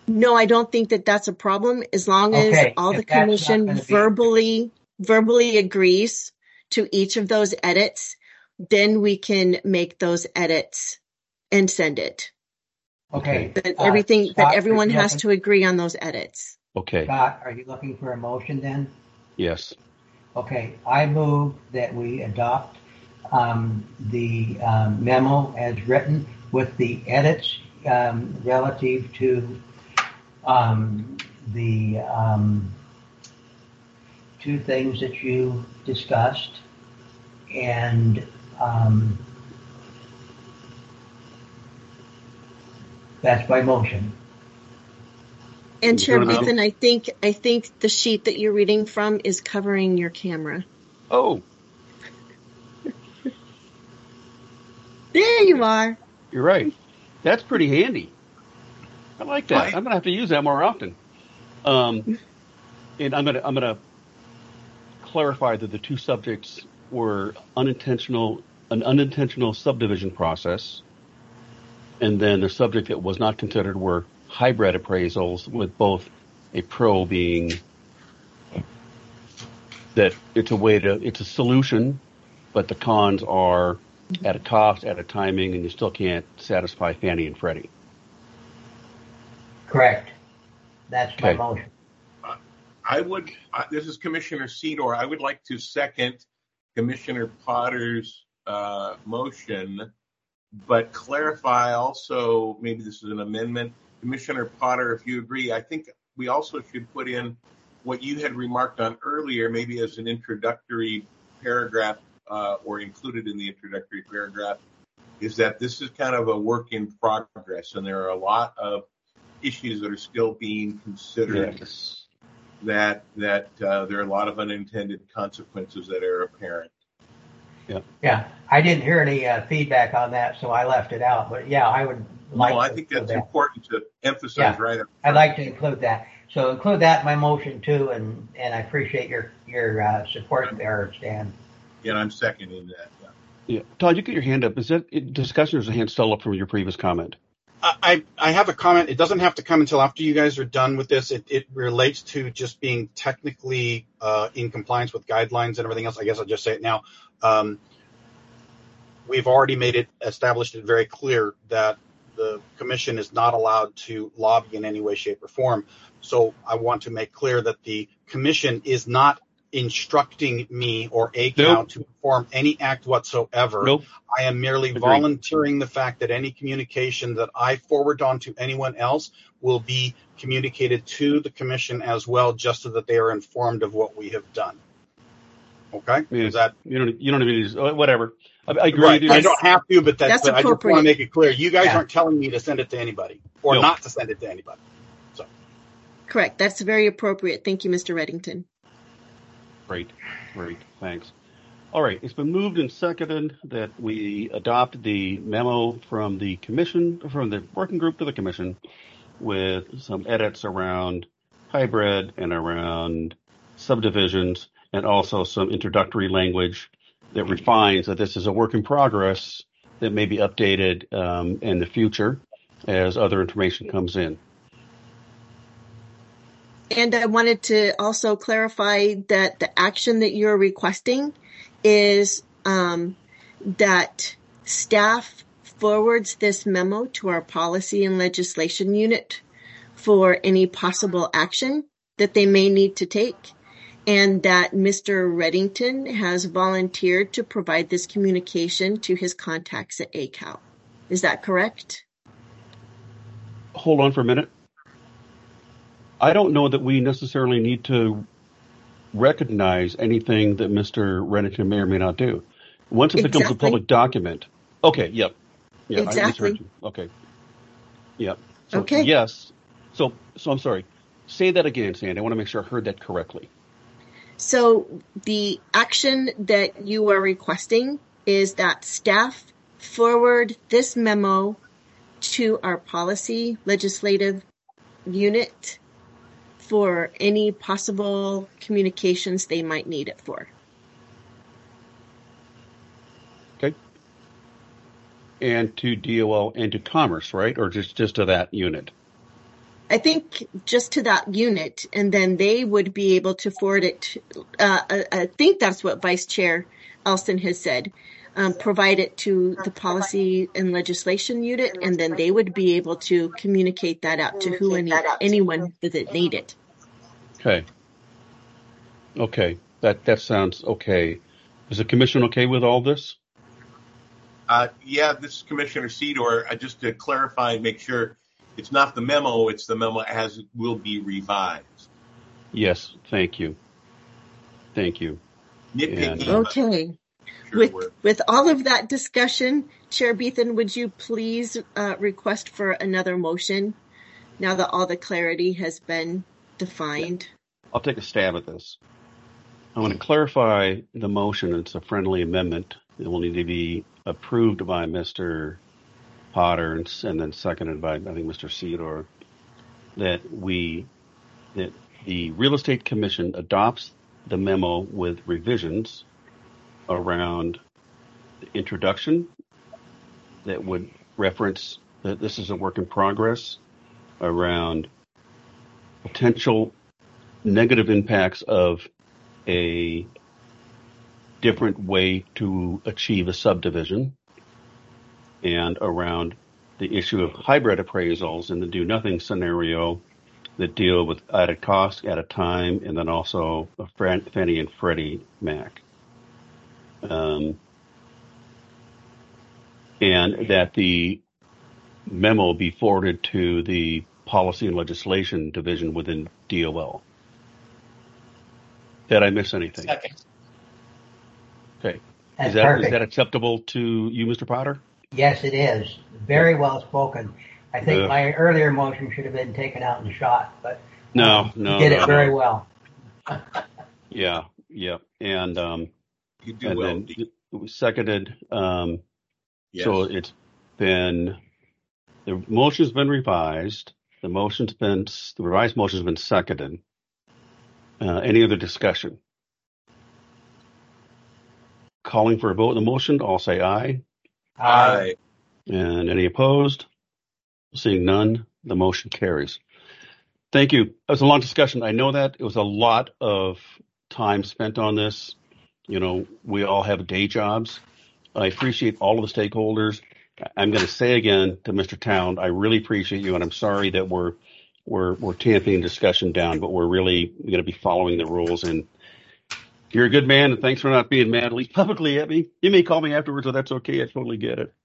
No, I don't think that that's a problem as long as Okay, all the if that's not commission going to be, verbally agrees to each of those edits, then we can make those edits and send it. okay. But Scott, everyone has to agree on those edits. Okay. Scott, are you looking for a motion then? Yes. Okay, I move that we adopt the memo as written with the edits relative to the two things that you discussed, and that's my motion. And Chair Beethan, I think the sheet that you're reading from is covering your camera. Oh. There you are. You're right. That's pretty handy. I like that. I'm gonna have to use that more often. And I'm gonna clarify that the two subjects were an unintentional subdivision process, and then the subject that was not considered were hybrid appraisals, with both a pro being that it's a solution, but the cons are at a cost, at a timing, and you still can't satisfy Fannie and Freddie. Correct. That's my motion. This is Commissioner Cedar. I would like to second Commissioner Potter's motion, but clarify also, maybe this is an amendment. Commissioner Potter, if you agree, I think we also should put in what you had remarked on earlier, maybe as an introductory paragraph or included in the introductory paragraph, is that this is kind of a work in progress, and there are a lot of issues that are still being considered. Yes. That there are a lot of unintended consequences that are apparent. Yeah, I didn't hear any feedback on that, so I left it out. But yeah, I would like. I think that's important to emphasize. Right. I'd like to include that. So include that in my motion too, and I appreciate your support there, Stan. Yeah, I'm seconding that. Yeah, Todd, you get your hand up. Is that discussion, or is the hand still up from your previous comment? I have a comment. It doesn't have to come until after you guys are done with this. It relates to just being technically in compliance with guidelines and everything else. I guess I'll just say it now. We've already established it very clear that the commission is not allowed to lobby in any way, shape, or form. So I want to make clear that the commission is not instructing me or ACAL to perform any act whatsoever. I am merely volunteering the fact that any communication that I forward on to anyone else will be communicated to the commission as well, just so that they are informed of what we have done. Okay? Is that you don't even use whatever. I agree right. with you. I don't have to, but that's I just want to make it clear. You guys aren't telling me to send it to anybody or not to send it to anybody. So correct. That's very appropriate. Thank you, Mr. Reddington. Great, thanks. All right, it's been moved and seconded that we adopt the memo from the commission, from the working group to the commission, with some edits around hybrid and around subdivisions, and also some introductory language that refines that this is a work in progress that may be updated in the future as other information comes in. And I wanted to also clarify that the action that you're requesting is that staff forwards this memo to our policy and legislation unit for any possible action that they may need to take, and that Mr. Reddington has volunteered to provide this communication to his contacts at ACAL. Is that correct? Hold on for a minute. I don't know that we necessarily need to recognize anything that Mr. Reddington may or may not do. Once it becomes a public document. Okay, yep. Yeah, exactly. I misheard you. Okay. Yep. So, okay. Yes. So I'm sorry. Say that again, Sandy. I want to make sure I heard that correctly. So the action that you are requesting is that staff forward this memo to our policy legislative unit for any possible communications they might need it for. Okay. And to DOL and to Commerce, right? Or just to that unit? I think just to that unit, and then they would be able to forward it to, I think that's what Vice Chair Elston has said, provide it to the policy and legislation unit, and then they would be able to communicate that out to anyone that need it. Okay. Okay. That sounds okay. Is the commission okay with all this? Yeah, this is Commissioner Sedor. Just to clarify and make sure, it's not the memo, it's the memo as it will be revised. Yes, thank you. Thank you. Nitpicky. Okay. Sure with all of that discussion, Chair Beathan, would you please request for another motion now that all the clarity has been defined? I'll take a stab at this. I want to clarify the motion. It's a friendly amendment. It will need to be approved by Mr. Potter and then seconded by, I think, Mr. Sedor, that the Real Estate Commission adopts the memo with revisions around the introduction that would reference that this is a work in progress, around potential negative impacts of a different way to achieve a subdivision, and around the issue of hybrid appraisals in the do nothing scenario that deal with added cost at a time, and then also a Fannie and Freddie Mac. And that the memo be forwarded to the Policy and Legislation Division within DOL. Did I miss anything? Second. Okay. That's Is perfect. that acceptable to you, Mr. Potter? Yes, it is. Very well spoken. I think my earlier motion should have been taken out and shot, but No. you did it very well. Yeah. And You do well. then it was seconded. Yes. So it's been, the motion's been revised. The revised motion's been seconded. Any other discussion? Calling for a vote on the motion, all say aye. Aye. And any opposed? Seeing none, the motion carries. Thank you. It was a long discussion. I know that. It was a lot of time spent on this. You know, we all have day jobs. I appreciate all of the stakeholders. I'm going to say again to Mr. Town, I really appreciate you, and I'm sorry that we're tamping discussion down, but we're really going to be following the rules. And you're a good man, and thanks for not being mad, at least publicly, at me. You may call me afterwards, so that's okay. I totally get it.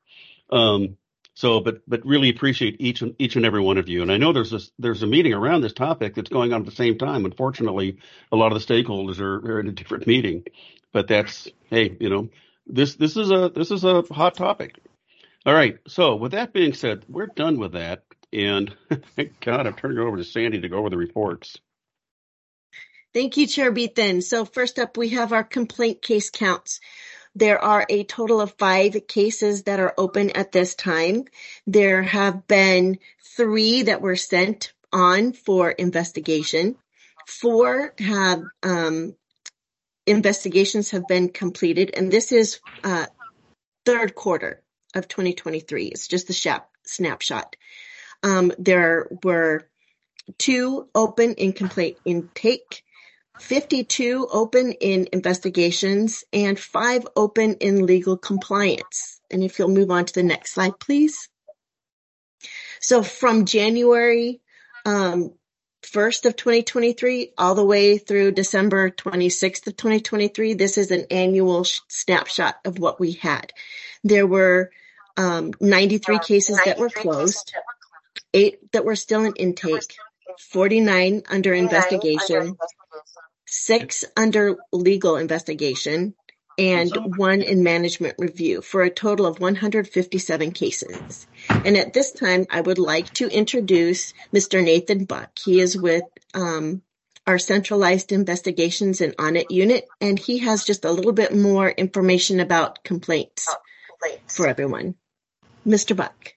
But really appreciate each and every one of you. And I know there's a meeting around this topic that's going on at the same time. Unfortunately, a lot of the stakeholders are in a different meeting. But that's, hey, you know, this is a hot topic. All right. So with that being said, we're done with that. And thank God, I'm turning it over to Sandy to go over the reports. Thank you, Chair Beathan. So first up, we have our complaint case counts. There are a total of 5 cases that are open at this time. There have been 3 that were sent on for investigation. 4 have investigations have been completed, and this is third quarter of 2023. It's just the snapshot. There were 2 open in complaint intake, 52 open in investigations, and 5 open in legal compliance. And if you'll move on to the next slide, please. So from January 1st of 2023 all the way through December 26th of 2023, this is an annual snapshot of what we had. There were 93 cases that were closed, 8 that were still in intake, 49 under investigation, 6 under legal investigation, and 1 in management review, for a total of 157 cases. And at this time, I would like to introduce Mr. Nathan Buck. He is with our centralized investigations and audit unit, and he has just a little bit more information about complaints for everyone. Mr. Buck.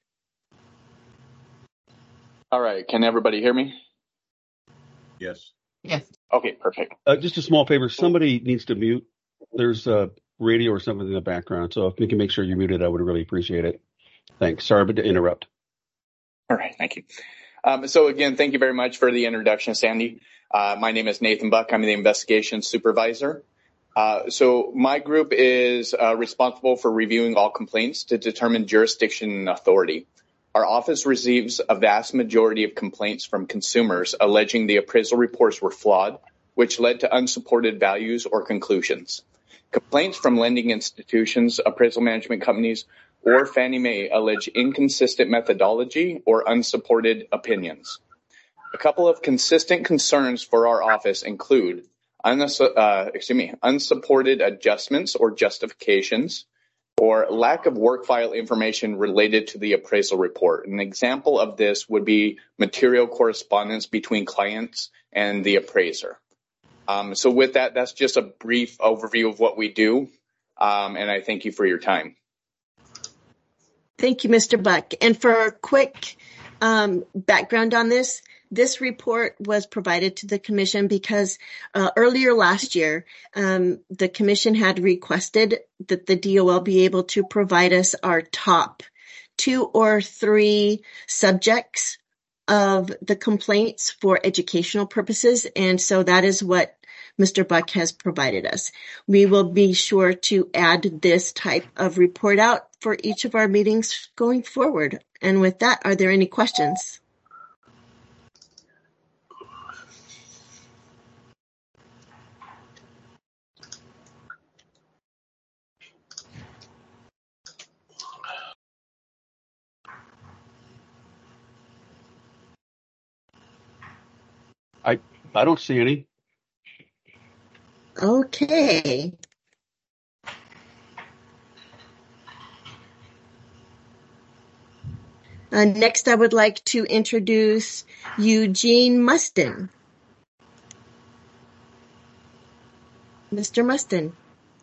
All right. Can everybody hear me? Yes. Yes. Okay, perfect. Just a small favor. Somebody needs to mute. There's a radio or something in the background. So if you can make sure you're muted, I would really appreciate it. Thanks. Sorry to interrupt. All right. Thank you. So again, thank you very much for the introduction, Sandy. My name is Nathan Buck. I'm the investigation supervisor. So my group is responsible for reviewing all complaints to determine jurisdiction and authority. Our office receives a vast majority of complaints from consumers alleging the appraisal reports were flawed, which led to unsupported values or conclusions. Complaints from lending institutions, appraisal management companies, or Fannie Mae allege inconsistent methodology or unsupported opinions. A couple of consistent concerns for our office include unsupported adjustments or justifications, or lack of work file information related to the appraisal report. An example of this would be material correspondence between clients and the appraiser. So with that, that's just a brief overview of what we do, and I thank you for your time. Thank you, Mr. Buck. And for a quick background on this report was provided to the commission because earlier last year, the commission had requested that the DOL be able to provide us our top 2 or 3 subjects of the complaints for educational purposes. And so that is what Mr. Buck has provided us. We will be sure to add this type of report out for each of our meetings going forward. And with that, are there any questions? I don't see any. Okay. Next, I would like to introduce Eugene Mustin. Mr. Mustin.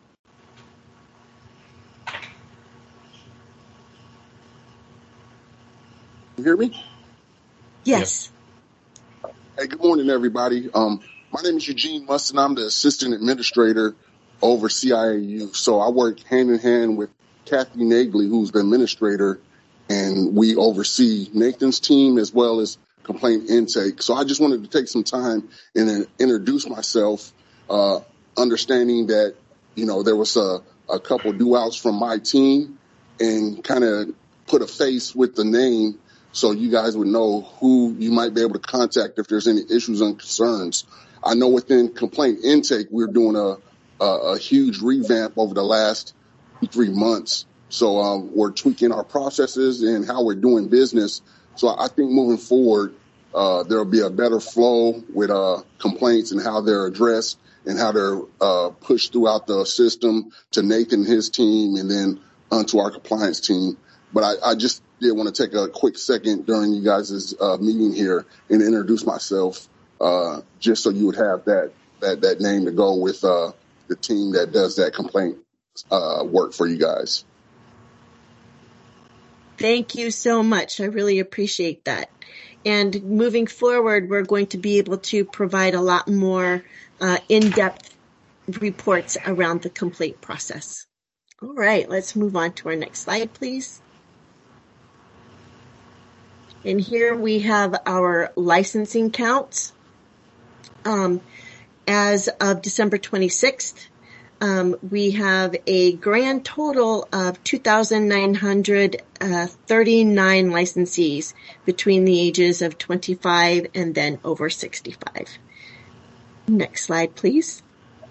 You hear me? Yes. Hey, good morning, everybody. My name is Eugene Mustin. I'm the assistant administrator over CIAU. So I work hand in hand with Kathy Nagley, who's the administrator, and we oversee Nathan's team as well as complaint intake. So I just wanted to take some time and introduce myself, understanding that, there was a couple due outs from my team, and kind of put a face with the name so you guys would know who you might be able to contact if there's any issues and concerns. I know within complaint intake, we're doing a huge revamp over the last 3 months. So we're tweaking our processes and how we're doing business. So I think moving forward, there'll be a better flow with complaints and how they're addressed and how they're pushed throughout the system to Nathan and his team and then onto our compliance team. But I just did want to take a quick second during you guys' meeting here and introduce myself, just so you would have that name to go with the team that does that complaint work for you guys. Thank you so much. I really appreciate that. And moving forward, we're going to be able to provide a lot more in-depth reports around the complaint process. All right, let's move on to our next slide, please. And here we have our licensing counts. As of December 26th, we have a grand total of 2,939 licensees between the ages of 25 and then over 65. Next slide, please.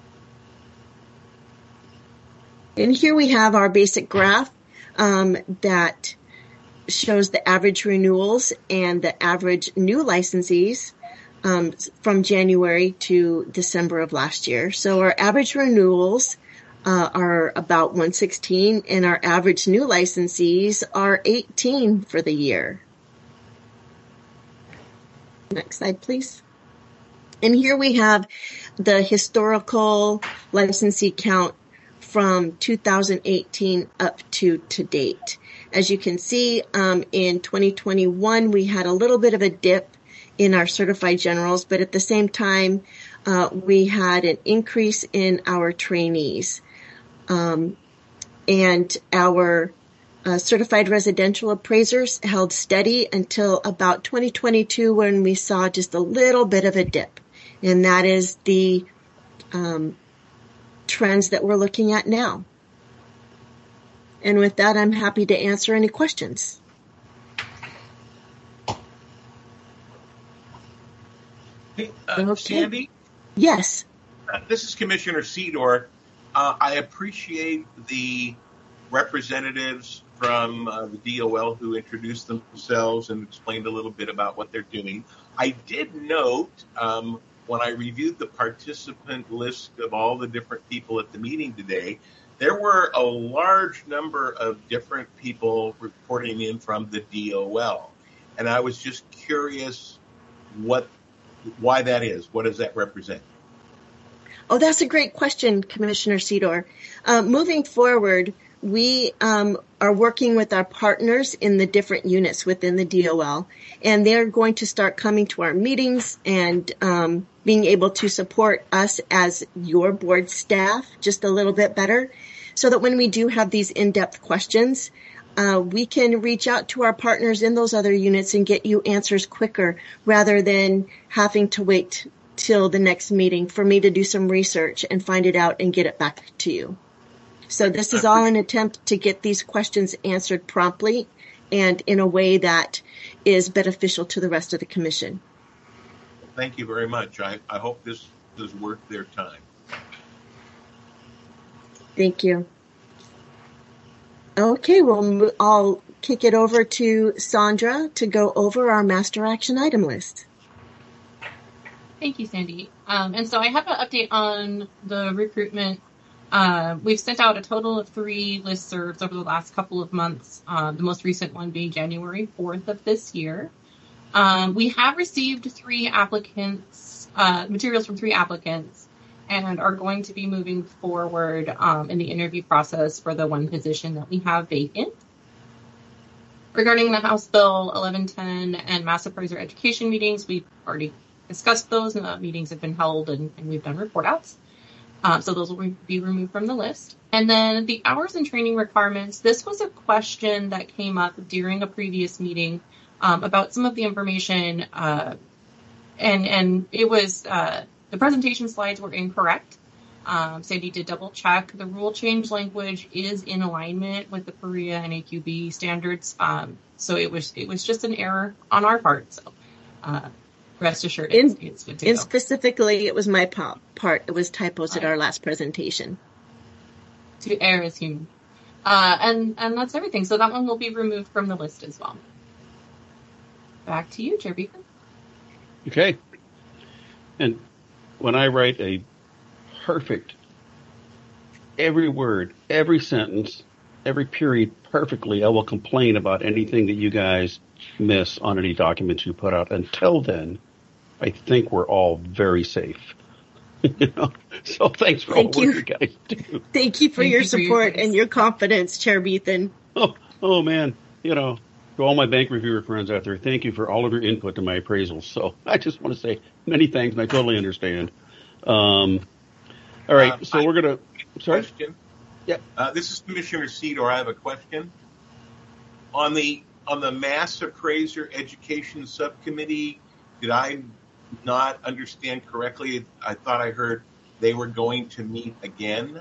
And here we have our basic graph that shows the average renewals and the average new licensees from January to December of last year. So our average renewals are about 116, and our average new licensees are 18 for the year. Next slide, please. And here we have the historical licensee count from 2018 up to date. As you can see, in 2021, we had a little bit of a dip in our certified generals, but at the same time, we had an increase in our trainees. And our certified residential appraisers held steady until about 2022 when we saw just a little bit of a dip. And that is the trends that we're looking at now. And with that, I'm happy to answer any questions. Hey, Okay. Sandy, Yes. this is Commissioner Sedor. I appreciate the representatives from the DOL who introduced themselves and explained a little bit about what they're doing. I did note when I reviewed the participant list of all the different people at the meeting today, there were a large number of different people reporting in from the DOL. And I was just curious why that is. What does that represent? Oh, that's a great question, Commissioner Sedor. Moving forward, we are working with our partners in the different units within the DOL, and they're going to start coming to our meetings and being able to support us as your board staff just a little bit better, so that when we do have these in-depth questions, we can reach out to our partners in those other units and get you answers quicker rather than having to wait till the next meeting for me to do some research and find it out and get it back to you. So this is all an attempt to get these questions answered promptly and in a way that is beneficial to the rest of the commission. Thank you very much. I hope this is worth their time. Thank you. Okay, well, I'll kick it over to Sandra to go over our master action item list. Thank you, Sandy. And so I have an update on the recruitment. We've sent out a total of 3 listservs over the last couple of months, the most recent one being January 4th of this year. We have received 3 applicants, materials from 3 applicants, and are going to be moving forward in the interview process for the 1 position that we have vacant. Regarding the House Bill 1110 and Mass Appraiser Education meetings, we've already discussed those, and the meetings have been held, and we've done report outs. So those will be removed from the list. And then the hours and training requirements, this was a question that came up during a previous meeting about some of the information, and it was the presentation slides were incorrect. Sandy did double check. The rule change language is in alignment with the PERIA and AQB standards. So it was just an error on our part. So rest assured, it's good to go. And specifically, it was my part. It was typos at our last presentation. To err is human. And that's everything. So that one will be removed from the list as well. Back to you, Chair Beacon. Okay. And when I write a perfect, every word, every sentence, every period perfectly, I will complain about anything that you guys miss on any documents you put out. Until then, I think we're all very safe. So thanks for all the work you guys do. Thank you for your support and your confidence, Chair Beathan. Oh man, to all my bank reviewer friends out there, thank you for all of your input to my appraisals. So I just want to say many thanks, and I totally understand. All right, so we're going to... Sorry? Question. Yep. This is Commissioner Sedor. I have a question. On the Mass Appraiser Education Subcommittee, did I not understand correctly? I thought I heard they were going to meet again.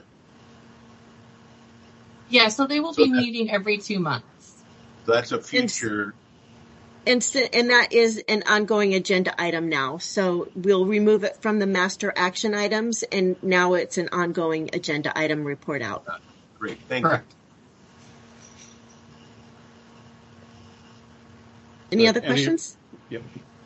Yeah, so they will be meeting every 2 months. So that's a future... And that is an ongoing agenda item now. So we'll remove it from the master action items, and now it's an ongoing agenda item report out. Great, thank you. Any other questions? Yep.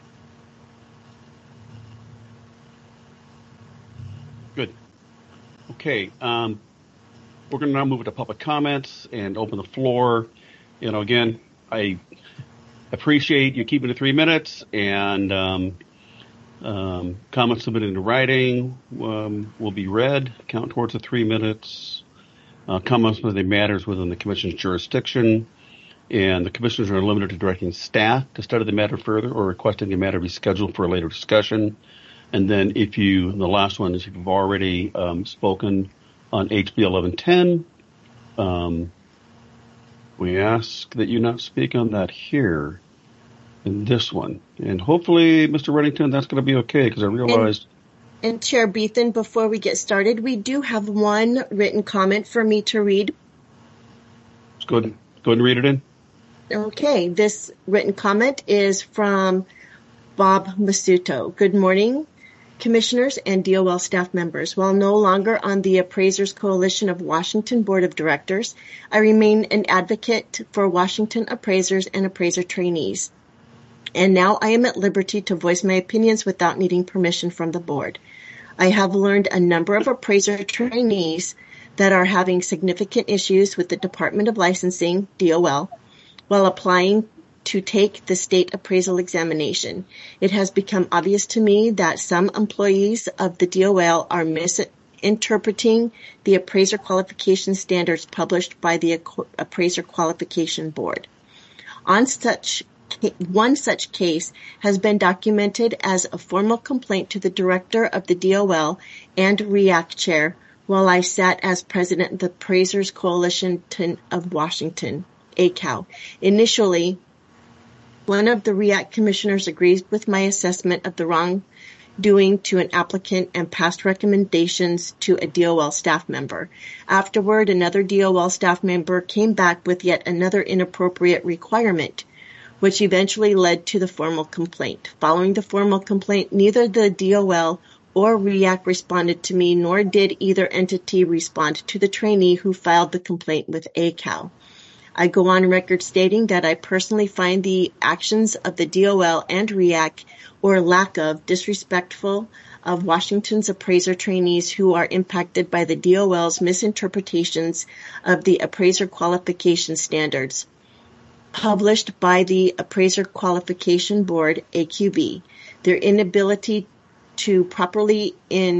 Good. Okay. We're going to now move to public comments and open the floor. Again, I appreciate you keeping to 3 minutes, and comments submitted in writing will be read, count towards the 3 minutes. Comments whether they matters within the commission's jurisdiction, and the commissioners are limited to directing staff to study the matter further or requesting the matter be scheduled for a later discussion. And then the last one is if you've already spoken on HB 1110, We ask that you not speak on that here in this one. And hopefully, Mr. Reddington, that's going to be okay, because I realized... And Chair Beathan, before we get started, we do have one written comment for me to read. Let's go ahead and read it in. Okay, this written comment is from Bob Masuto. Good morning, Commissioners and DOL staff members. While no longer on the Appraisers Coalition of Washington Board of Directors, I remain an advocate for Washington appraisers and appraiser trainees. And now I am at liberty to voice my opinions without needing permission from the board. I have learned a number of appraiser trainees that are having significant issues with the Department of Licensing, DOL, while applying to take the state appraisal examination. It has become obvious to me that some employees of the DOL are misinterpreting the appraiser qualification standards published by the Appraiser Qualification Board. One such case has been documented as a formal complaint to the director of the DOL and REAC chair while I sat as president of the Appraisers Coalition of Washington, ACOW. Initially, one of the REAC commissioners agrees with my assessment of the wrongdoing to an applicant and passed recommendations to a DOL staff member. Afterward, another DOL staff member came back with yet another inappropriate requirement, which eventually led to the formal complaint. Following the formal complaint, neither the DOL or REAC responded to me, nor did either entity respond to the trainee who filed the complaint with ACOW. I go on record stating that I personally find the actions of the DOL and REAC, or lack of, disrespectful of Washington's appraiser trainees who are impacted by the DOL's misinterpretations of the appraiser qualification standards published by the Appraiser Qualification Board, AQB. Their inability to properly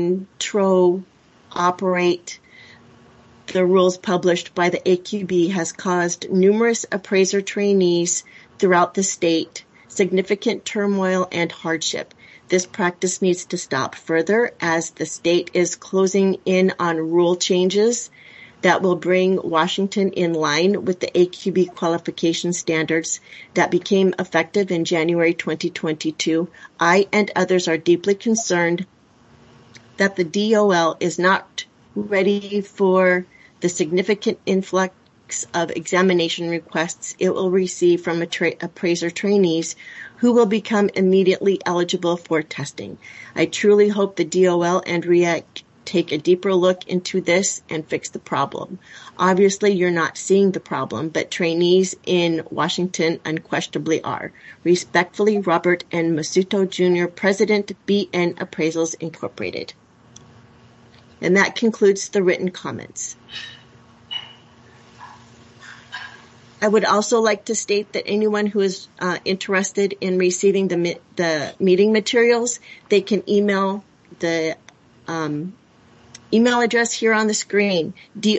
operate the rules published by the AQB has caused numerous appraiser trainees throughout the state significant turmoil and hardship. This practice needs to stop further as the state is closing in on rule changes that will bring Washington in line with the AQB qualification standards that became effective in January 2022. I and others are deeply concerned that the DOL is not ready for the significant influx of examination requests it will receive from appraiser trainees who will become immediately eligible for testing. I truly hope the DOL and REAC take a deeper look into this and fix the problem. Obviously, you're not seeing the problem, but trainees in Washington unquestionably are. Respectfully, Robert N. Masuto, Jr., President, BN Appraisals, Incorporated. And that concludes the written comments. I would also like to state that anyone who is interested in receiving the meeting materials, they can email the email address here on the screen,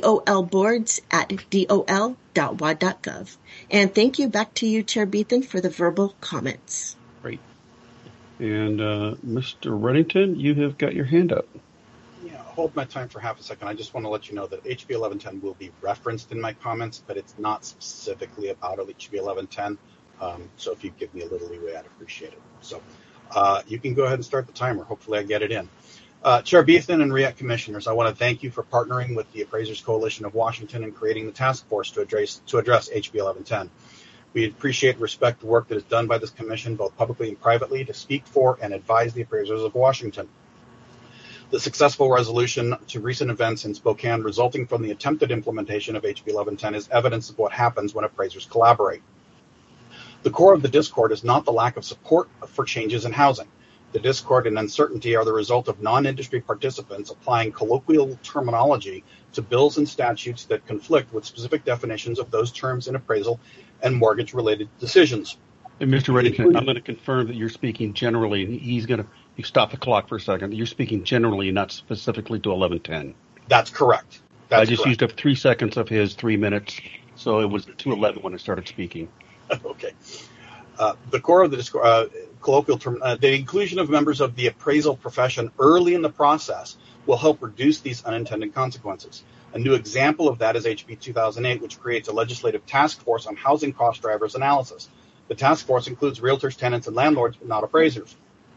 dolboards@dol.wa.gov. And thank you. Back to you, Chair Beathan, for the verbal comments. Great. And Mr. Reddington, you have got your hand up. Yeah, hold my time for half a second. I just want to let you know that HB 1110 will be referenced in my comments, but it's not specifically about HB 1110. So if you give me a little leeway, I'd appreciate it. So you can go ahead and start the timer. Hopefully I get it in. Chair Beathan and REAC Commissioners, I want to thank you for partnering with the Appraisers Coalition of Washington and creating the task force to address HB 1110. We appreciate and respect the work that is done by this commission, both publicly and privately, to speak for and advise the appraisers of Washington. The successful resolution to recent events in Spokane resulting from the attempted implementation of HB 1110 is evidence of what happens when appraisers collaborate. The core of the discord is not the lack of support for changes in housing. The discord and uncertainty are the result of non-industry participants applying colloquial terminology to bills and statutes that conflict with specific definitions of those terms in appraisal and mortgage-related decisions. And Mr. Reddington, I'm going to confirm that you're speaking generally. He's going to stop the clock for a second. You're speaking generally, not specifically to 1110. That's correct. I just used up 3 seconds of his 3 minutes, so it was 2:11 when I started speaking. Okay. The core of the colloquial term, the inclusion of members of the appraisal profession early in the process will help reduce these unintended consequences. A new example of that is HB 2008, which creates a legislative task force on housing cost drivers analysis. The task force includes realtors, tenants, and landlords, but not appraisers.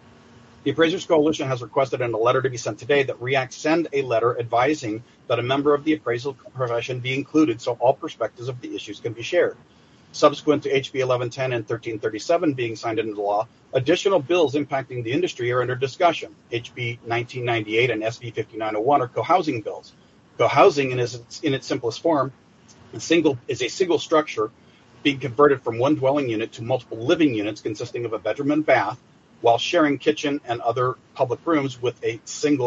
The Appraisers Coalition has requested in a letter to be sent today that REACT send a letter advising that a member of the appraisal profession be included so all perspectives of the issues can be shared. Subsequent to HB 1110 and 1337 being signed into law, additional bills impacting the industry are under discussion. HB 1998 and SB 5901 are co-housing bills. Co-housing in its simplest form is a single structure being converted from one dwelling unit to multiple living units consisting of a bedroom and bath, while sharing kitchen and other public rooms within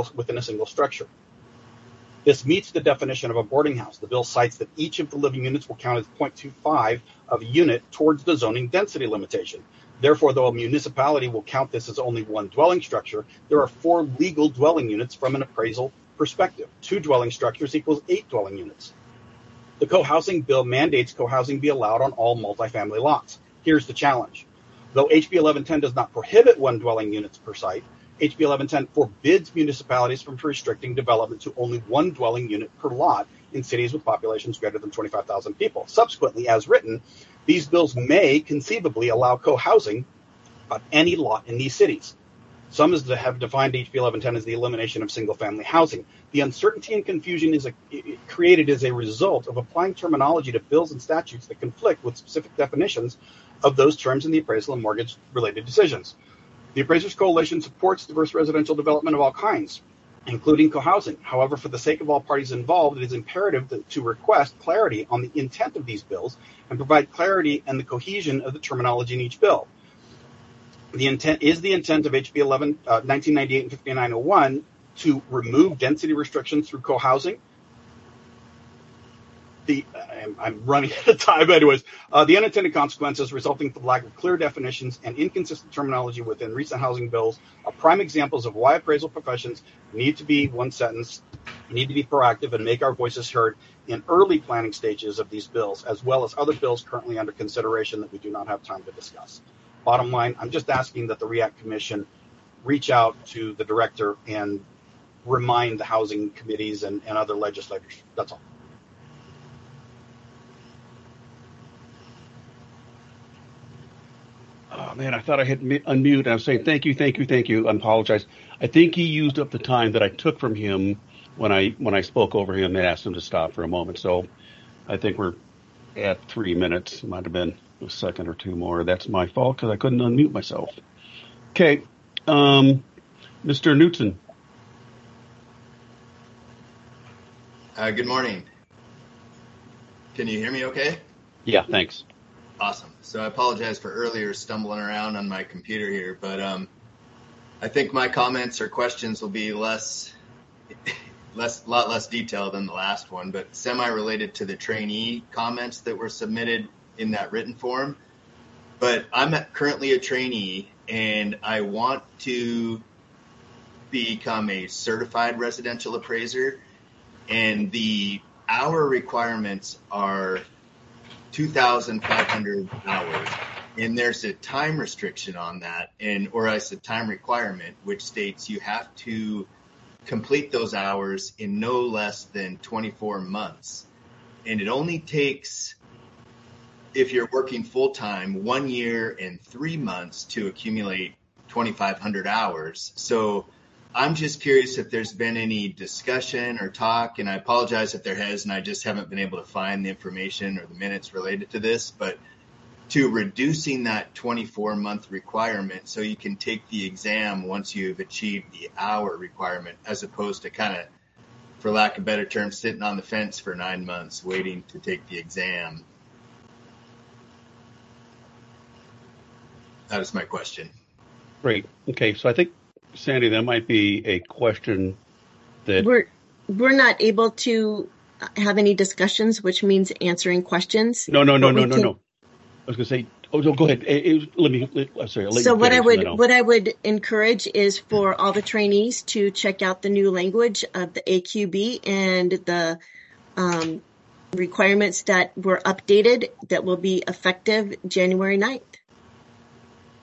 a single structure. This meets the definition of a boarding house. The bill cites that each of the living units will count as 0.25 of a unit towards the zoning density limitation. Therefore, though a municipality will count this as only one dwelling structure, there are 4 legal dwelling units from an appraisal perspective. 2 dwelling structures equals 8 dwelling units. The co-housing bill mandates co-housing be allowed on all multifamily lots. Here's the challenge. Though HB 1110 does not prohibit 1 dwelling units per site, HB 1110 forbids municipalities from restricting development to only 1 dwelling unit per lot in cities with populations greater than 25,000 people. Subsequently, as written, these bills may conceivably allow co-housing on any lot in these cities. Some have defined HB 1110 as the elimination of single-family housing. The uncertainty and confusion is created as a result of applying terminology to bills and statutes that conflict with specific definitions of those terms in the appraisal and mortgage-related decisions. The Appraisers Coalition supports diverse residential development of all kinds, including co-housing. However, for the sake of all parties involved, it is imperative to request clarity on the intent of these bills and provide clarity and the cohesion of the terminology in each bill. The intent of HB 1998 and 5901 to remove density restrictions through co-housing. I'm running out of time anyways. The unintended consequences resulting from lack of clear definitions and inconsistent terminology within recent housing bills are prime examples of why appraisal professions need to be proactive and make our voices heard in early planning stages of these bills, as well as other bills currently under consideration that we do not have time to discuss. Bottom line, I'm just asking that the REACT Commission reach out to the director and remind the housing committees and other legislators. That's all. Oh man, I thought I hit unmute. I was saying thank you. I apologize. I think he used up the time that I took from him when I spoke over him and asked him to stop for a moment. So I think we're at 3 minutes. Might have been a second or 2 more. That's my fault because I couldn't unmute myself. Okay, Mr. Newton. Good morning. Can you hear me okay? Yeah, thanks. Awesome. So I apologize for earlier stumbling around on my computer here, but I think my comments or questions will be lot less detailed than the last one, but semi-related to the trainee comments that were submitted in that written form. But I'm currently a trainee, and I want to become a certified residential appraiser, and the hour requirements are 2,500 hours, and there's a time restriction on that, or I said time requirement, which states you have to complete those hours in no less than 24 months. And it only takes, if you're working full-time, 1 year and 3 months to accumulate 2,500 hours. So I'm just curious if there's been any discussion or talk, and I apologize if there has, and I just haven't been able to find the information or the minutes related to this, but to reducing that 24-month requirement so you can take the exam once you've achieved the hour requirement, as opposed to kind of, for lack of better term, sitting on the fence for 9 months waiting to take the exam. That is my question. Great. Okay, so I think, Sandy, that might be a question that we're not able to have any discussions, which means answering questions. No. I was going to say, no, go ahead. So what I would encourage is for all the trainees to check out the new language of the AQB and the requirements that were updated that will be effective January 9th.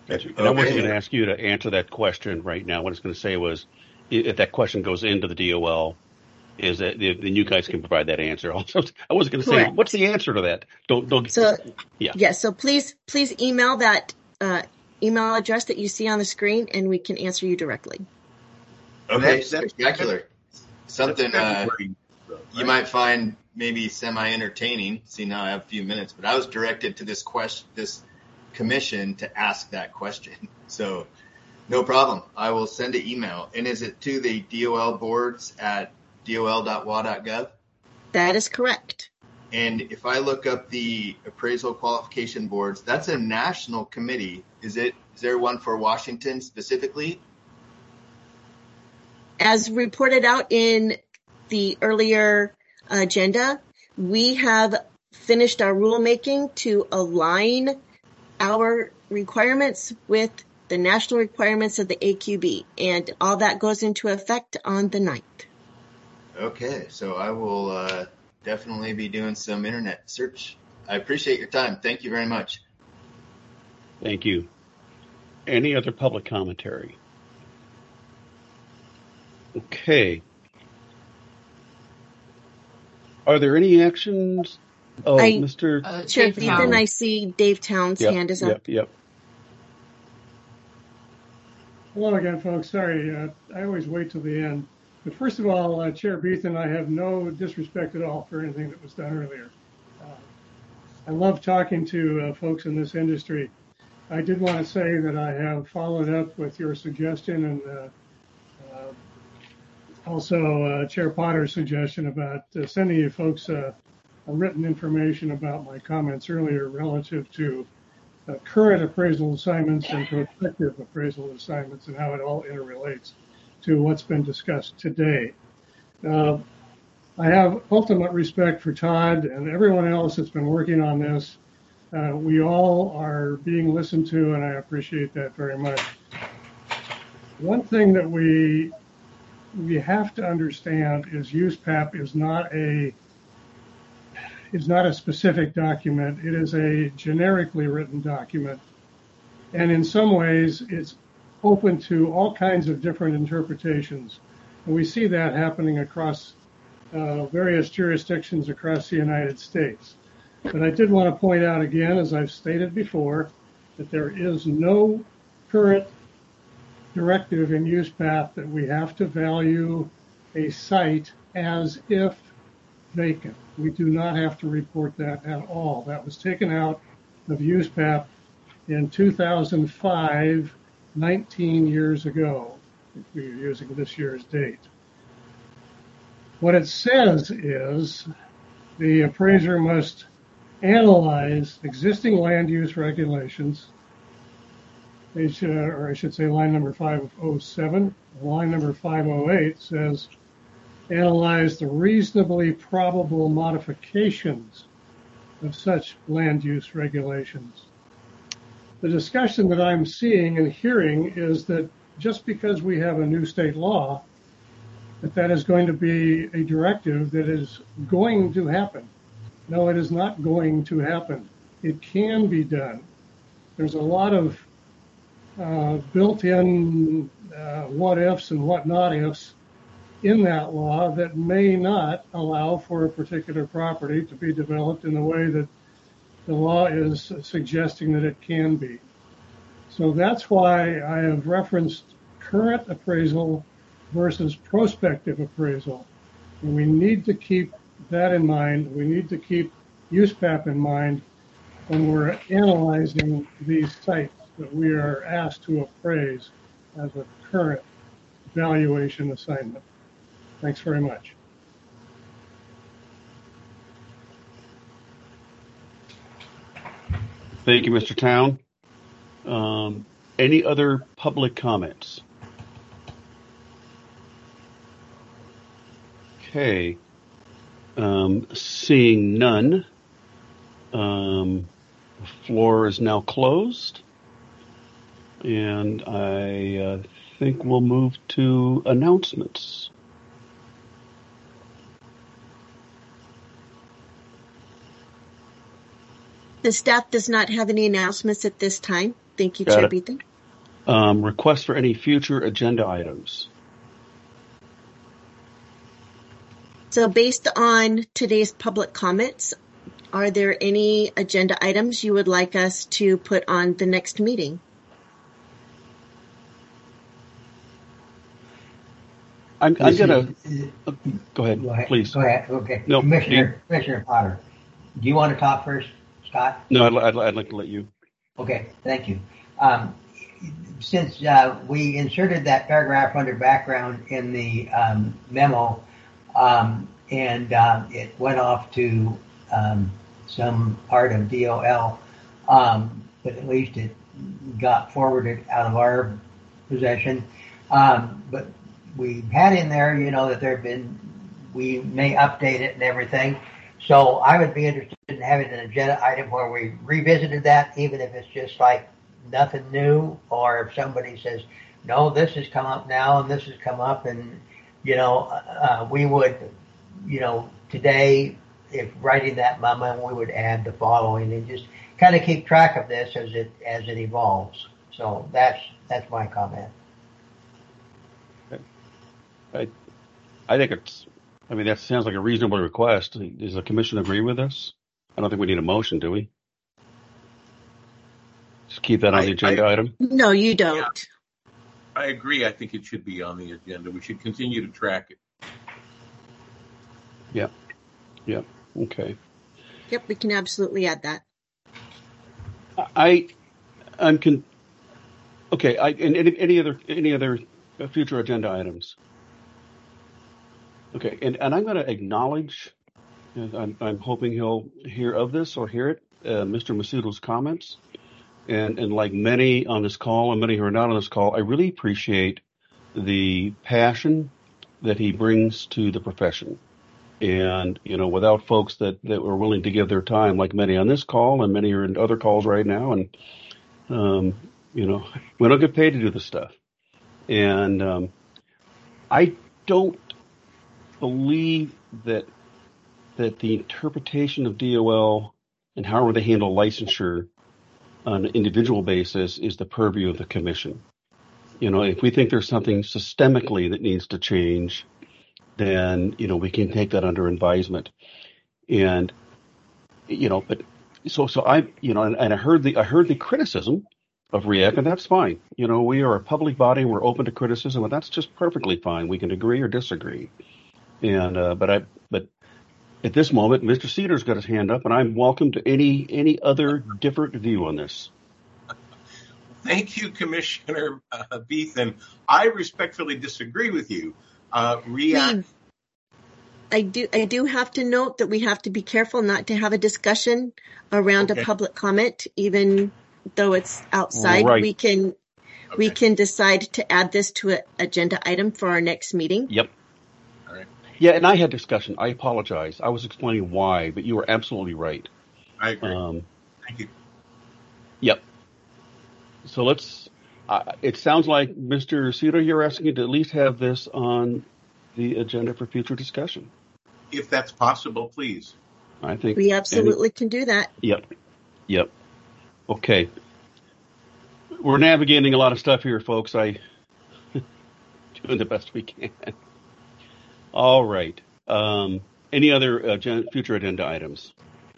And I wasn't going to ask you to answer that question right now. What I was going to say was, if that question goes into the DOL, is that then you guys can provide that answer. Also, I wasn't going to say, what's the answer to that? Don't. So, yeah. So please email that email address that you see on the screen, and we can answer you directly. Okay, spectacular. Something you might find maybe semi-entertaining. See, now I have a few minutes, but I was directed to this commission to ask that question. So no problem. I will send an email. And is it to the DOL boards at dol.wa.gov? That is correct. And if I look up the appraisal qualification boards, that's a national committee. Is there one for Washington specifically? As reported out in the earlier agenda, we have finished our rulemaking to align our requirements with the national requirements of the AQB, and all that goes into effect on the 9th. Okay, so I will definitely be doing some internet search. I appreciate your time. Thank you very much. Thank you. Any other public commentary? Okay. Are there any actions? Oh, Mr. Chair Ethan, I see Dave Town's hand is up. Yep. Hello again, folks. Sorry, I always wait till the end. But first of all, Chair Beathan, I have no disrespect at all for anything that was done earlier. I love talking to folks in this industry. I did want to say that I have followed up with your suggestion and also Chair Potter's suggestion about sending you folks a written information about my comments earlier relative to current appraisal assignments and prospective appraisal assignments and how it all interrelates to what's been discussed today. I have ultimate respect for Todd and everyone else that's been working on this. We all are being listened to, and I appreciate that very much. One thing that we have to understand is USPAP is not a specific document. It is a generically written document. And in some ways, it's open to all kinds of different interpretations. And we see that happening across various jurisdictions across the United States. But I did want to point out again, as I've stated before, that there is no current directive in USPAP that we have to value a site as if vacant. We do not have to report that at all. That was taken out of USPAP in 2005, 19 years ago, if we're using this year's date. What it says is the appraiser must analyze existing land use regulations, or I should say line number 507. Line number 508 says analyze the reasonably probable modifications of such land use regulations. The discussion that I'm seeing and hearing is that just because we have a new state law, that is going to be a directive that is going to happen. No, it is not going to happen. It can be done. There's a lot of built-in what ifs and what not ifs in that law that may not allow for a particular property to be developed in the way that the law is suggesting that it can be. So that's why I have referenced current appraisal versus prospective appraisal. And we need to keep that in mind. We need to keep USPAP in mind when we're analyzing these sites that we are asked to appraise as a current valuation assignment. Thanks very much. Thank you, Mr. Town. Any other public comments? Okay. Seeing none, the floor is now closed. And I think we'll move to announcements. The staff does not have any announcements at this time. Thank you, Got Chair it. Beathan. Request for any future agenda items. So based on today's public comments, are there any agenda items you would like us to put on the next meeting? I'm This gonna is- go ahead, please. Go ahead. Okay. No, Commissioner Potter, do you want to talk first, Scott? No, I'd like to let you. Okay, thank you. Since we inserted that paragraph under background in the memo, and it went off to some part of DOL, but at least it got forwarded out of our possession. But we had in there, that we may update it and everything. So I would be interested in having an agenda item where we revisited that, even if it's just like nothing new, or if somebody says, no, this has come up now and this has come up, and, we would, today, if writing that memo, we would add the following and just kind of keep track of this as it evolves. So that's my comment. I think that sounds like a reasonable request. Does the commission agree with this? I don't think we need a motion, do we? Just keep that on the agenda item? No, you don't. I agree. I think it should be on the agenda. We should continue to track it. Yeah. Okay. Yep, we can absolutely add that. Okay. Any other future agenda items? Okay, and I'm going to acknowledge, and I'm hoping he'll hear of this or hear it, Mr. Masuto's comments. And like many on this call and many who are not on this call, I really appreciate the passion that he brings to the profession. And, without folks that were willing to give their time, like many on this call and many are in other calls right now, and, we don't get paid to do this stuff. And I don't believe that the interpretation of DOL and however they handle licensure on an individual basis is the purview of the commission. If we think there's something systemically that needs to change, then, we can take that under advisement. And, but so I, and I heard the criticism of REAC, and that's fine. We are a public body and we're open to criticism, and that's just perfectly fine. We can agree or disagree. And, but at this moment, Mr. Cedar's got his hand up, and I'm welcome to any other different view on this. Thank you, Commissioner Beathan. I respectfully disagree with you. REAC. I do have to note that we have to be careful not to have a discussion around a public comment, even though it's outside. Right. We can decide to add this to an agenda item for our next meeting. Yep. All right. Yeah, and I had discussion. I apologize. I was explaining why, but you were absolutely right. I agree. Thank you. Yep. So let's. It sounds like, Mr. Cedar, you're asking to at least have this on the agenda for future discussion. If that's possible, please. I think we absolutely can do that. Yep. Okay. We're navigating a lot of stuff here, folks. Doing the best we can. All right. Any other future agenda items?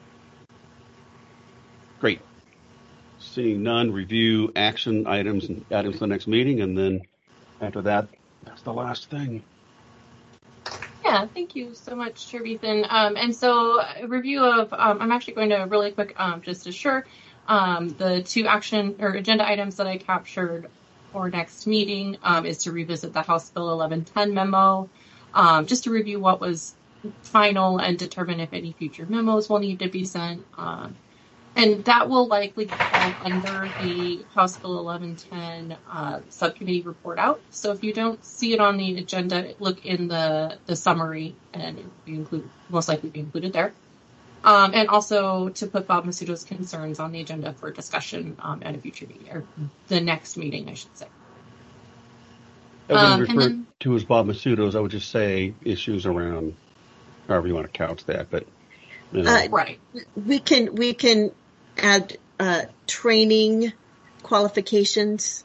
Great. Seeing none, review action items and items for the next meeting, and then after that, that's the last thing. Yeah, thank you so much, Chair Beathan. And so a review of, I'm actually going to really quick, just assure the two action or agenda items that I captured for next meeting is to revisit the House Bill 1110 memo, just to review what was final and determine if any future memos will need to be sent. And that will likely fall under the House Bill 1110 subcommittee report out. So if you don't see it on the agenda, look in the summary, and it will most likely be included there. And also to put Bob Masuto's concerns on the agenda for discussion at a future meeting, or the next meeting, I should say. I wouldn't refer to as Bob Masuto's. I would just say issues around, however you want to couch that, but right. We can add training qualifications.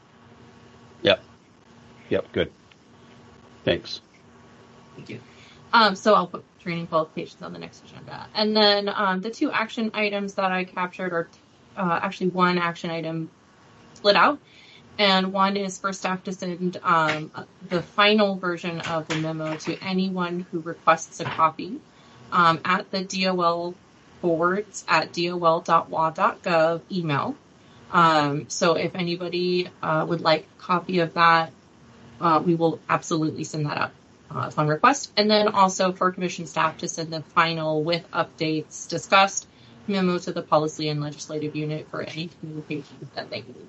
Yep, good. Thanks. Thank you. So I'll put training qualifications on the next agenda. And then the two action items that I captured are actually one action item split out. And one is for staff to send the final version of the memo to anyone who requests a copy at the DOL forwards at dol.wa.gov email. So if anybody would like a copy of that, we will absolutely send that up upon request. And then also for commission staff to send the final with updates discussed memo to the policy and legislative unit for any communications that they need.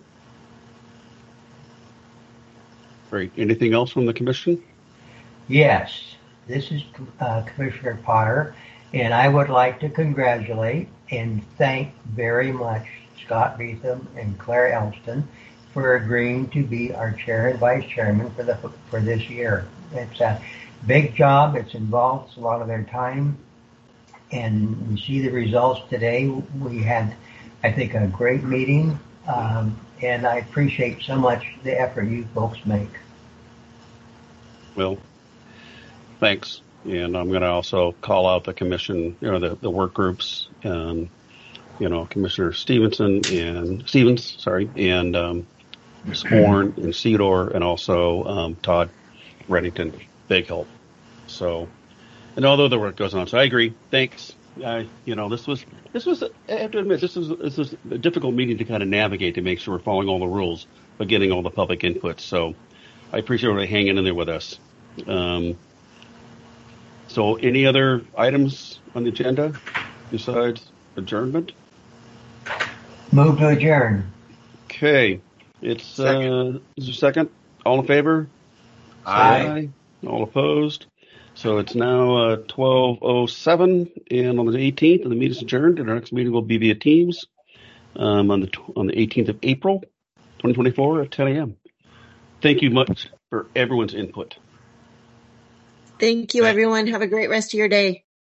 Great. Anything else from the commission? Yes, this is Commissioner Potter, and I would like to congratulate and thank very much Scott Beetham and Claire Elston for agreeing to be our chair and vice chairman for this year. It's a big job. It involves a lot of their time, and we see the results today. We had, I think, a great meeting, and I appreciate so much the effort you folks make. Well, thanks. And I'm going to also call out the commission, the work groups, Commissioner Stevens, and Sporn and Cedar, and also Todd Reddington. Big help. So, and all the other work goes on. So I agree. Thanks. This was. I have to admit, this was a difficult meeting to kind of navigate to make sure we're following all the rules, but getting all the public input. So I appreciate everybody hanging in there with us. So any other items on the agenda besides adjournment? Move to adjourn. Okay. It's is there a second? All in favor? Aye. All opposed? So it's now 12:07, and on the 18th, the meeting is adjourned, and our next meeting will be via Teams on the 18th of April, 2024 at 10 a.m. Thank you much for everyone's input. Thank you, everyone. Have a great rest of your day.